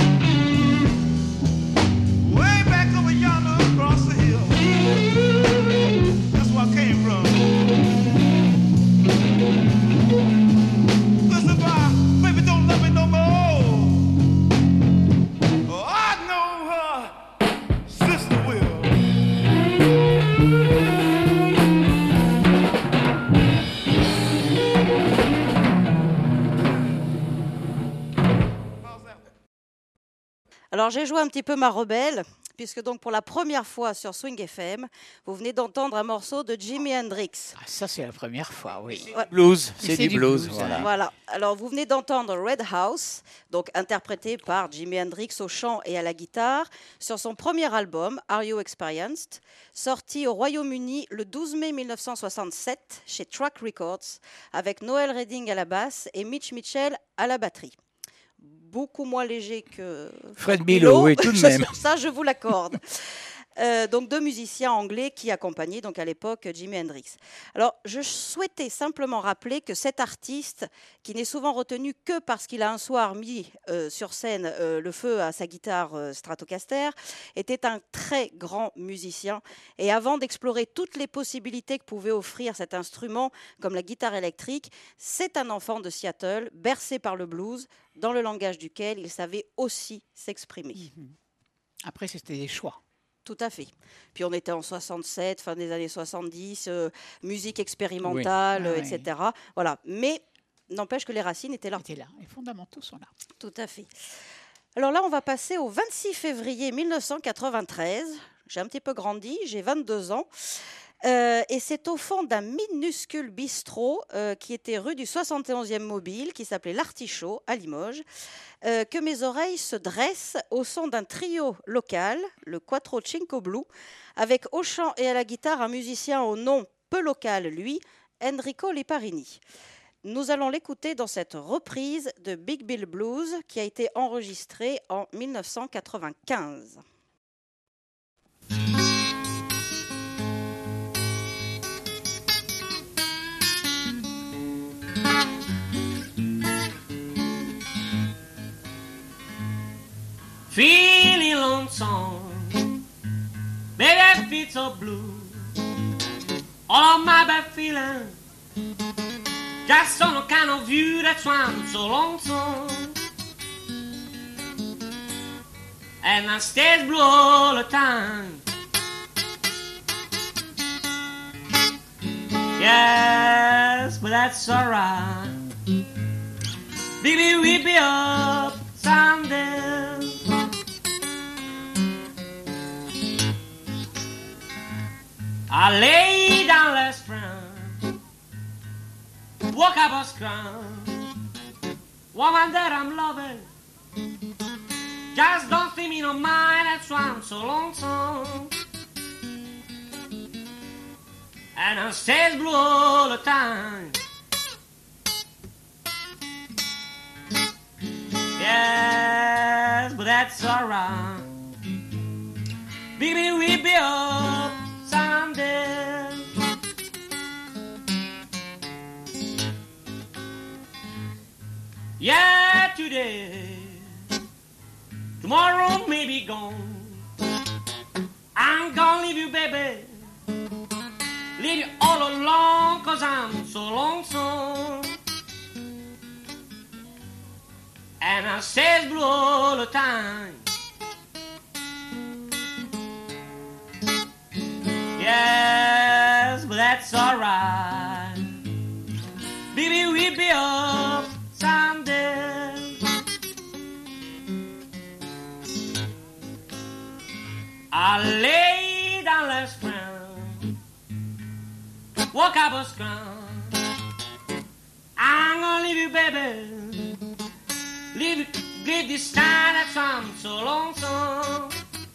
Way back over yonder across the hill. That's where I came from. 'Cause if my baby don't love me no more, oh, I know her sister will. Alors j'ai joué un petit peu ma rebelle, puisque donc pour la première fois sur Swing F M, vous venez d'entendre un morceau de Jimi Hendrix. Ah, ça, c'est la première fois, oui. Ouais. Blues, Mais c'est c'est du du blues. blues, Voilà. Voilà. Alors vous venez d'entendre Red House, donc interprété par Jimi Hendrix au chant et à la guitare, sur son premier album Are You Experienced, sorti au Royaume-Uni le douze mai mille neuf cent soixante-sept chez Track Records, avec Noel Redding à la basse et Mitch Mitchell à la batterie. Beaucoup moins léger que Fred Milo, oui, tout de Je- même. Ça, je vous l'accorde. Euh, donc deux musiciens anglais qui accompagnaient donc à l'époque Jimi Hendrix. Alors je souhaitais simplement rappeler que cet artiste, qui n'est souvent retenu que parce qu'il a un soir mis euh, sur scène euh, le feu à sa guitare euh, Stratocaster, était un très grand musicien. Et avant d'explorer toutes les possibilités que pouvait offrir cet instrument, comme la guitare électrique, c'est un enfant de Seattle, bercé par le blues, dans le langage duquel il savait aussi s'exprimer. Après, c'était des choix. Tout à fait. Puis on était en soixante-sept, fin des années soixante-dix, euh, musique expérimentale, Oui. euh, Ah, et cetera. Voilà. Mais n'empêche que les racines étaient là. Étaient là. Les fondamentaux sont là. Tout à fait. Alors là, on va passer au vingt-six février mille neuf cent quatre-vingt-treize. J'ai un petit peu grandi, j'ai vingt-deux ans. Euh, et c'est au fond d'un minuscule bistrot euh, qui était rue du soixante et onzième Mobile, qui s'appelait l'Artichaut, à Limoges, euh, que mes oreilles se dressent au son d'un trio local, le Quattro Cinco Blu, avec au chant et à la guitare un musicien au nom peu local, lui, Enrico Liparini. Nous allons l'écouter dans cette reprise de Big Bill Blues qui a été enregistrée en mille neuf cent quatre-vingt-quinze. Feeling lonesome, baby, I feel so blue. All of my bad feeling, just on a kind of view, that's why I'm so lonesome. And I stays blue all the time. Yes, but that's alright. Baby, we'll be up someday. I lay down last friend, woke up a scrum, woman that I'm loving, just don't see me no mind, that's why I'm so lonesome. And I stays blue all the time. Yes, but that's alright. Baby, we'll be up someday. Yeah, today, tomorrow may be gone. I'm gonna leave you, baby, leave you all alone, cause I'm so lonesome. And I stays blue all the time. Yes, but that's alright. Baby, we'll be up someday. I lay down last friend, woke up a scrum. I'm gonna leave you, baby, leave you, leave this time, that's why I'm so lonesome.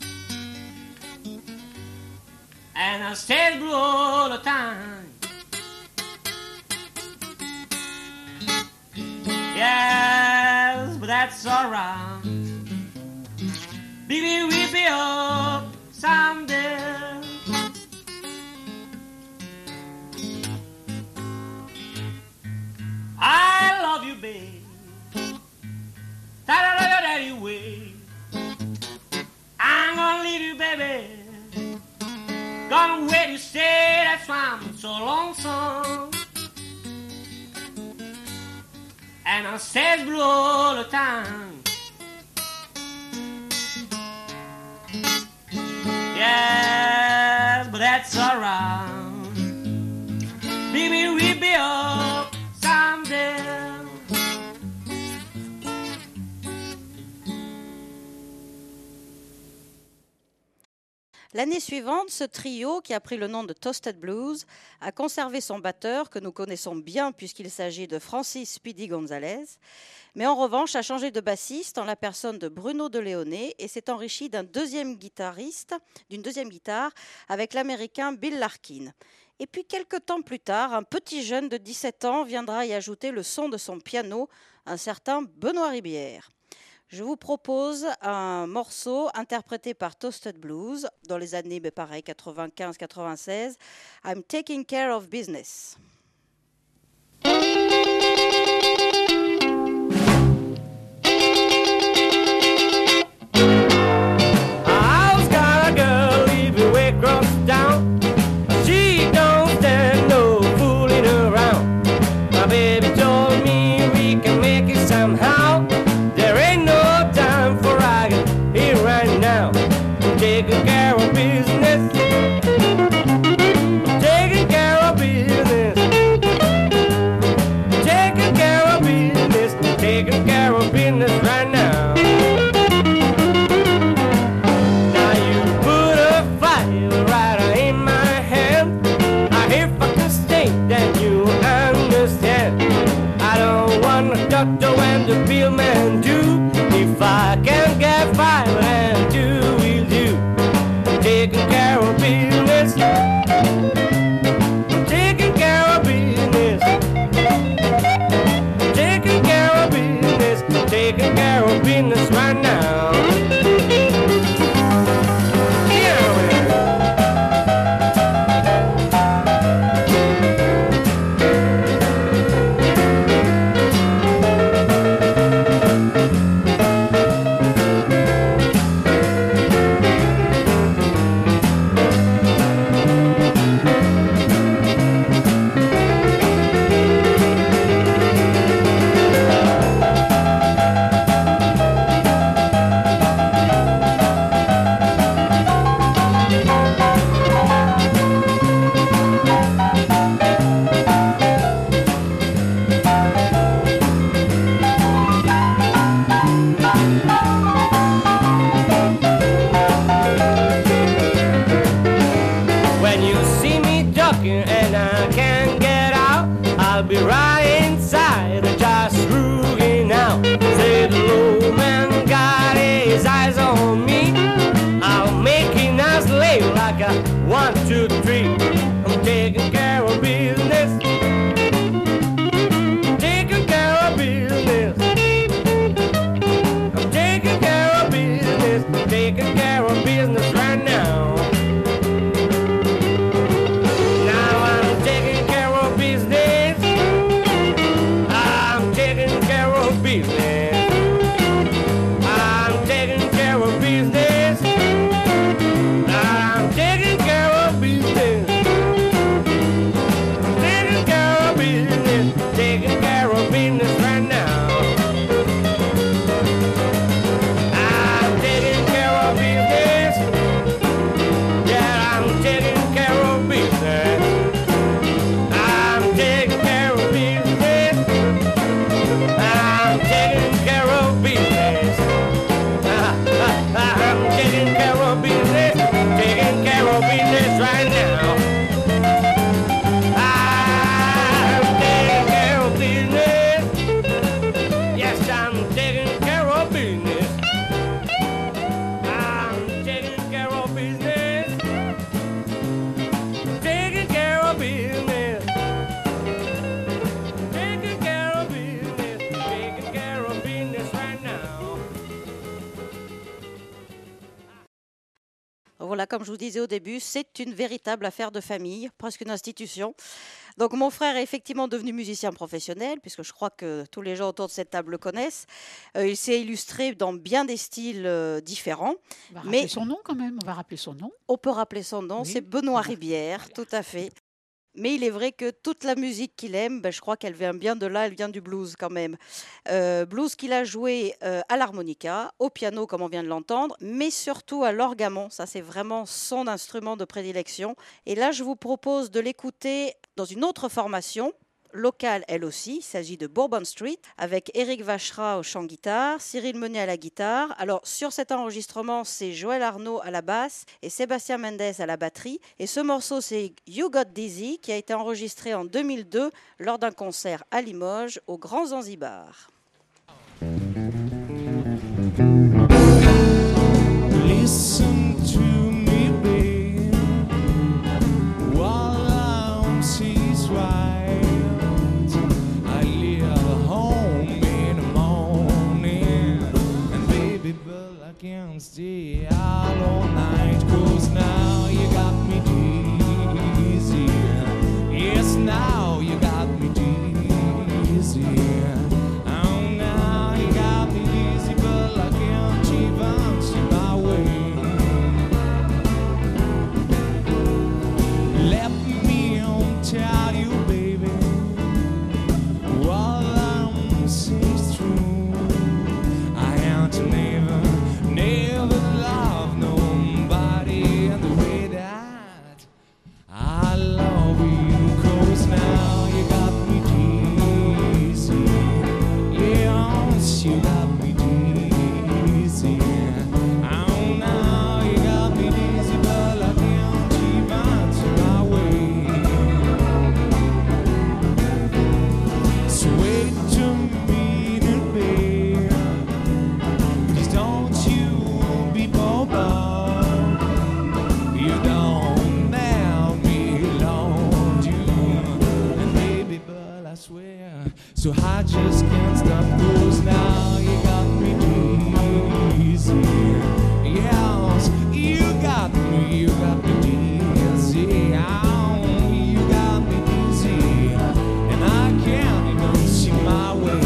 And I stay blue all the time. Yes, but that's alright. Baby, we'll be up someday. I love you, babe. That I love you that you way. I'm gonna leave you, baby. Gonna where you stay, that's why I'm so lonesome. And I stays blue all the time. Yes, but that's alright. Baby, we'll be up someday. L'année suivante, ce trio, qui a pris le nom de Toasted Blues, a conservé son batteur, que nous connaissons bien puisqu'il s'agit de Francis Speedy Gonzalez, mais en revanche a changé de bassiste en la personne de Bruno De Leone et s'est enrichi d'un deuxième guitariste, d'une deuxième guitare avec l'américain Bill Larkin. Et puis quelques temps plus tard, un petit jeune de dix-sept ans viendra y ajouter le son de son piano, un certain Benoît Ribière. Je vous propose un morceau interprété par Toasted Blues dans les années, mais pareil, quatre-vingt-quinze quatre-vingt-seize, I'm Taking Care of Business. I've got a girl living way across town. She don't stand no fooling around. My baby told me we can make it somehow. There ain't no time for arguing here right now. I'm taking care care of business. Taking care of business. Taking care of business. Taking care of business right now. Now you put a fire right in my hand. If I can state that you understand, I don't want the doctor and the bill man do. If I can get five and two will do. Taking care of business. Taking care of business. Taking care of business. Taking care of business right now. When you see me ducking and I can't get out, I'll be right inside, just rooting out. Say the low man got his eyes on me. I'll make him a slave like a one, two, three. I'm taking care of business. Taking care of business. I'm taking care of business. Taking care of business right now. Voilà, comme je vous disais au début, c'est une véritable affaire de famille, presque une institution. Donc mon frère est effectivement devenu musicien professionnel, puisque je crois que tous les gens autour de cette table le connaissent. Euh, il s'est illustré dans bien des styles euh, différents. On va rappeler son nom quand même, on va rappeler son nom. On peut rappeler son nom, oui. C'est Benoît Ribière, voilà. Tout à fait. Mais il est vrai que toute la musique qu'il aime, ben, je crois qu'elle vient bien de là, elle vient du blues quand même. Euh, blues qu'il a joué euh, à l'harmonica, au piano comme on vient de l'entendre, mais surtout à l'orgamon. Ça, c'est vraiment son instrument de prédilection. Et là, je vous propose de l'écouter dans une autre formation, locale elle aussi. Il s'agit de Bourbon Street, avec Éric Vacherat au chant-guitare, Cyril Meunier à la guitare. Alors, sur cet enregistrement, c'est Joël Arnaud à la basse et Sébastien Mendes à la batterie. Et ce morceau, c'est You Got Dizzy, qui a été enregistré en deux mille deux lors d'un concert à Limoges, au Grand Zanzibar. Listen to me, babe, while I'm seas right. I live home in the morning, and baby, but I can't stay out all night, 'cause now you got me dizzy. Yes, now you got me dizzy. I'm So I just can't stop, 'cause now you got me dizzy. Yes, you got me, you got me dizzy. Oh, you got me dizzy, and I can't even see my way.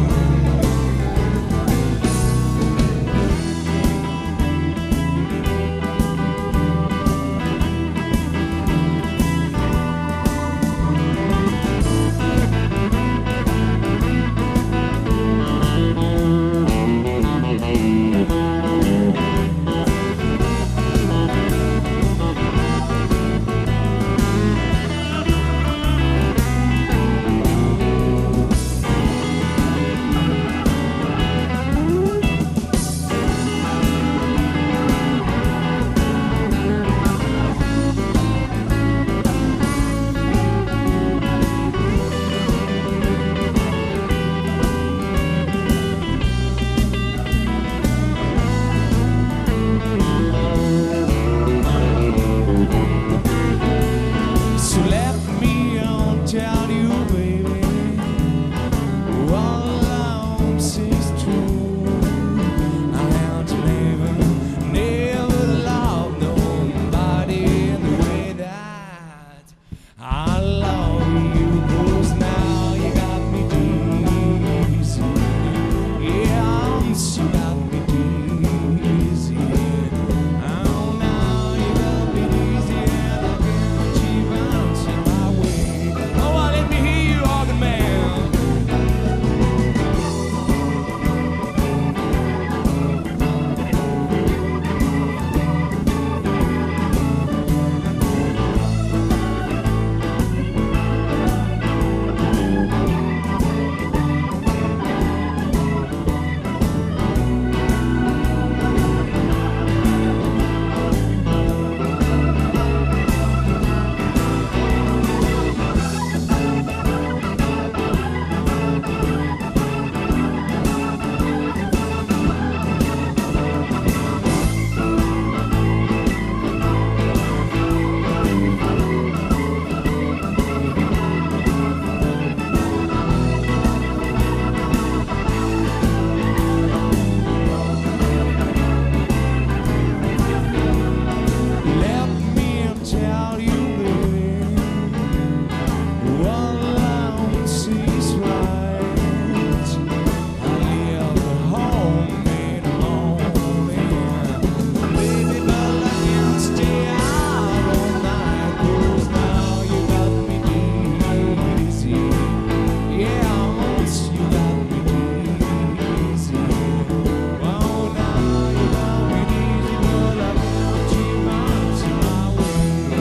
So let me on tell you, baby, all I'm saying is true. I have to never, never love nobody in the way that I love you. 'Cause now you got me dizzy. Yeah, you got me dizzy. Oh, now you got me dizzy, and I can't even see my way. Oh, let me hear you, organ man. Let me tell you, baby, all I'm saying is right. I live at home in the morning, baby, but I can't stay out all night. 'Cause now you got me dizzy. Yeah, you got me dizzy. Oh, now you got me dizzy, but I can't keep on to my way.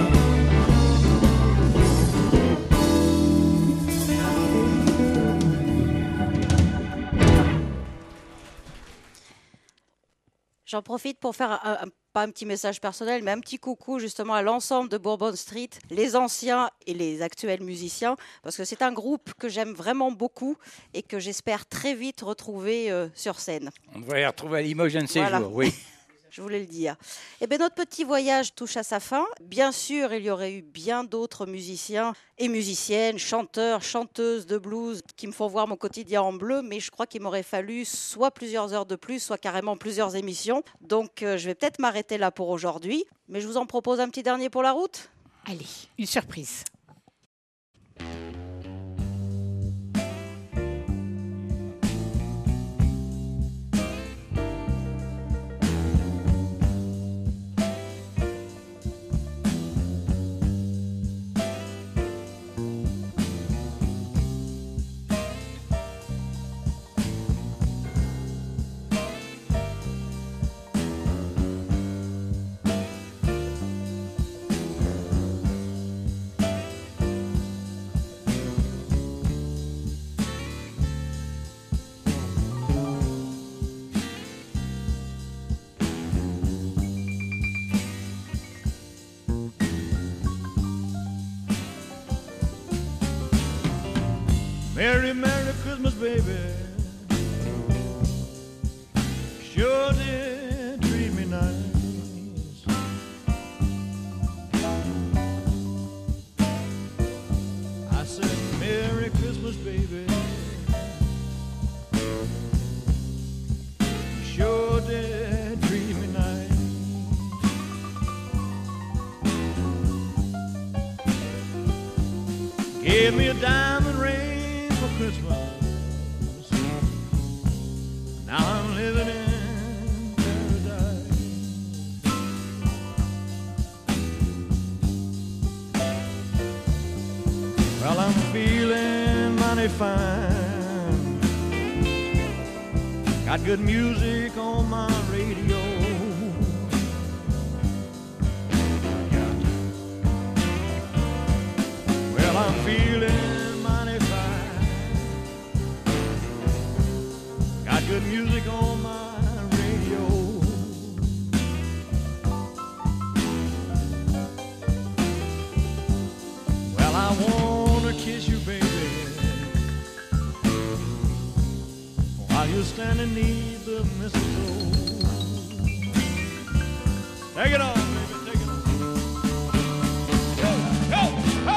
J'en profite pour faire un, un- pas un petit message personnel, mais un petit coucou justement à l'ensemble de Bourbon Street, les anciens et les actuels musiciens, parce que c'est un groupe que j'aime vraiment beaucoup et que j'espère très vite retrouver euh, sur scène. On devrait les retrouver à Limoges un de ces Voilà. jours, oui. Je voulais le dire. Eh bien, notre petit voyage touche à sa fin. Bien sûr, il y aurait eu bien d'autres musiciens et musiciennes, chanteurs, chanteuses de blues qui me font voir mon quotidien en bleu, mais je crois qu'il m'aurait fallu soit plusieurs heures de plus, soit carrément plusieurs émissions. Donc, euh, je vais peut-être m'arrêter là pour aujourd'hui, mais je vous en propose un petit dernier pour la route. Allez, une surprise. Merry, Merry Christmas, baby. Sure did treat me nice. I said, Merry Christmas, baby. Gave me a diamond ring for Christmas. Now I'm living in paradise. Well, I'm feeling mighty fine. Got good music on my radio. Well, I'm feeling mighty fine. Got good music on my radio. Well, I wanna kiss you, baby, while you're standing neath the mistletoe. Take it on, baby, take it on. Go, go, go!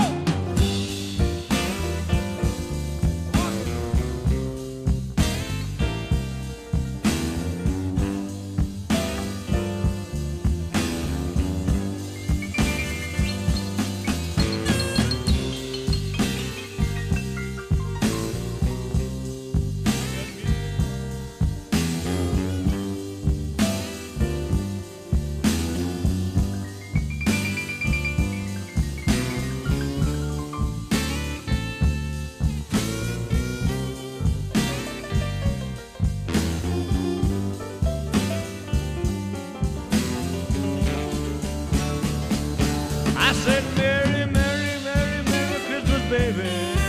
I said, Merry, Merry, Merry, Merry Christmas, baby.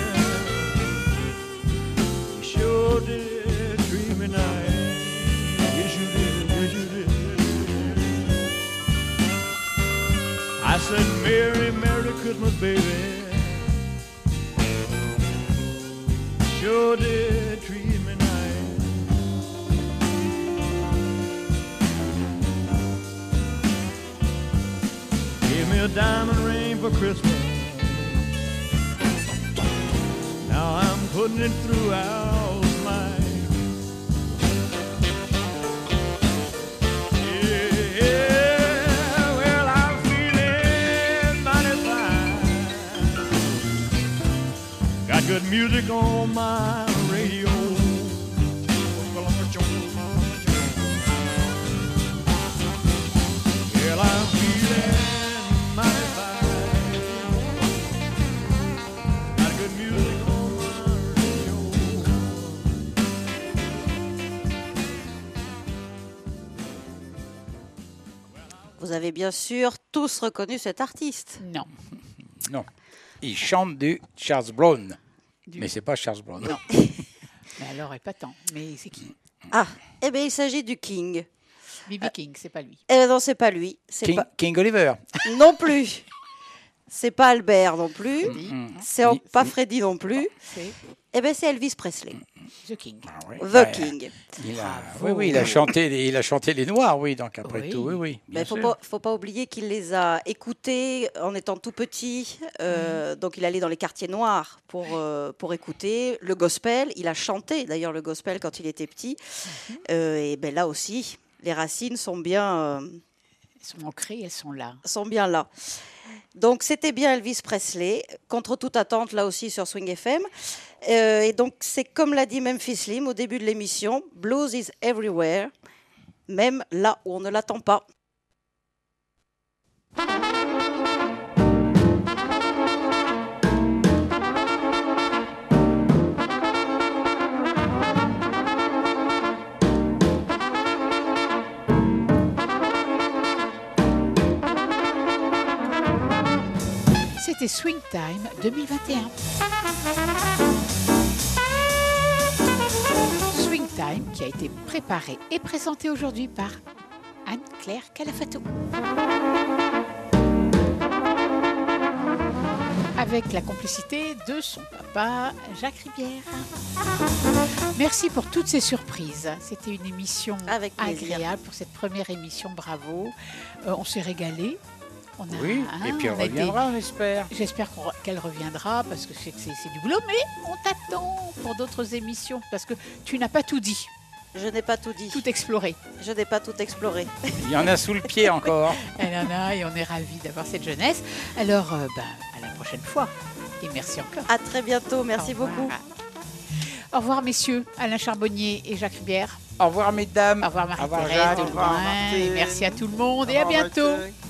You sure did treat me nice. Yes, you did, yes, you did. I said, Merry, Merry Christmas, baby. Sure did treat me nice. Gave me a diamond ring for Christmas. Now I'm putting it throughout life. Yeah, well, I'm feeling mighty fine. Got good music on my radio. Well, I'm feeling mighty fine. Got good music on my radio. Vous avez bien sûr tous reconnu cet artiste. Non. Non. Il chante du Charles Brown. Du- Mais c'est pas Charles Brown. Non. Mais alors, épatant. Mais c'est qui? Ah, eh bien, il s'agit du King. B B King, c'est pas lui. Eh non, c'est pas lui. C'est King, pas... King Oliver. Non plus. C'est pas Albert non plus. Mm. C'est en- Ni- pas ni- Freddie non plus. C'est Eh bien, c'est Elvis Presley. The King. Oui. The Ouais. King. Il a, Bravo. oui, oui, il a chanté, les- il a chanté les Noirs, oui. Donc après Oui. tout, oui, oui. Il bien ne faut sûr. pas, faut pas oublier qu'il les a écoutés en étant tout petit. Euh, Donc, il allait dans les quartiers noirs pour, euh, pour écouter le gospel. Il a chanté d'ailleurs le gospel quand il était petit. Euh, et ben, là aussi, les racines sont bien, euh, Elles sont ancrées, elles sont là. sont bien là. Donc, c'était bien Elvis Presley, contre toute attente, là aussi sur Swing F M. Euh, et donc, c'est comme l'a dit Memphis Slim au début de l'émission, Blues is everywhere, même là où on ne l'attend pas. C'était Swing Time deux mille vingt et un. Swing Time qui a été préparé et présenté aujourd'hui par Anne-Claire Calafato. Avec la complicité de son papa, Jacques Rivière. Merci pour toutes ces surprises. C'était une émission Avec plaisir. agréable pour cette première émission. Bravo. Euh, on s'est régalé. On a, Oui, et puis elle on a été- reviendra, on espère. J'espère qu'on- qu'elle reviendra parce que c'est c'est- c'est du boulot, mais on t'attend pour d'autres émissions parce que tu n'as pas tout dit, Je n'ai pas tout dit. tout exploré. Je n'ai pas tout exploré. Il y en a sous le pied encore. Elle en a et on est ravis d'avoir cette jeunesse. Alors, euh, ben, à la prochaine fois. Et merci encore. À très bientôt. Merci beaucoup. Au revoir, messieurs. Alain Charbonnier et Jacques Ribière. Au revoir, mesdames. Au revoir, Au revoir, Marie-Thérèse Jacques. de Au revoir, Loin. Martine. Et merci à tout le monde Au et à revoir, bientôt. Marie-Thérèse.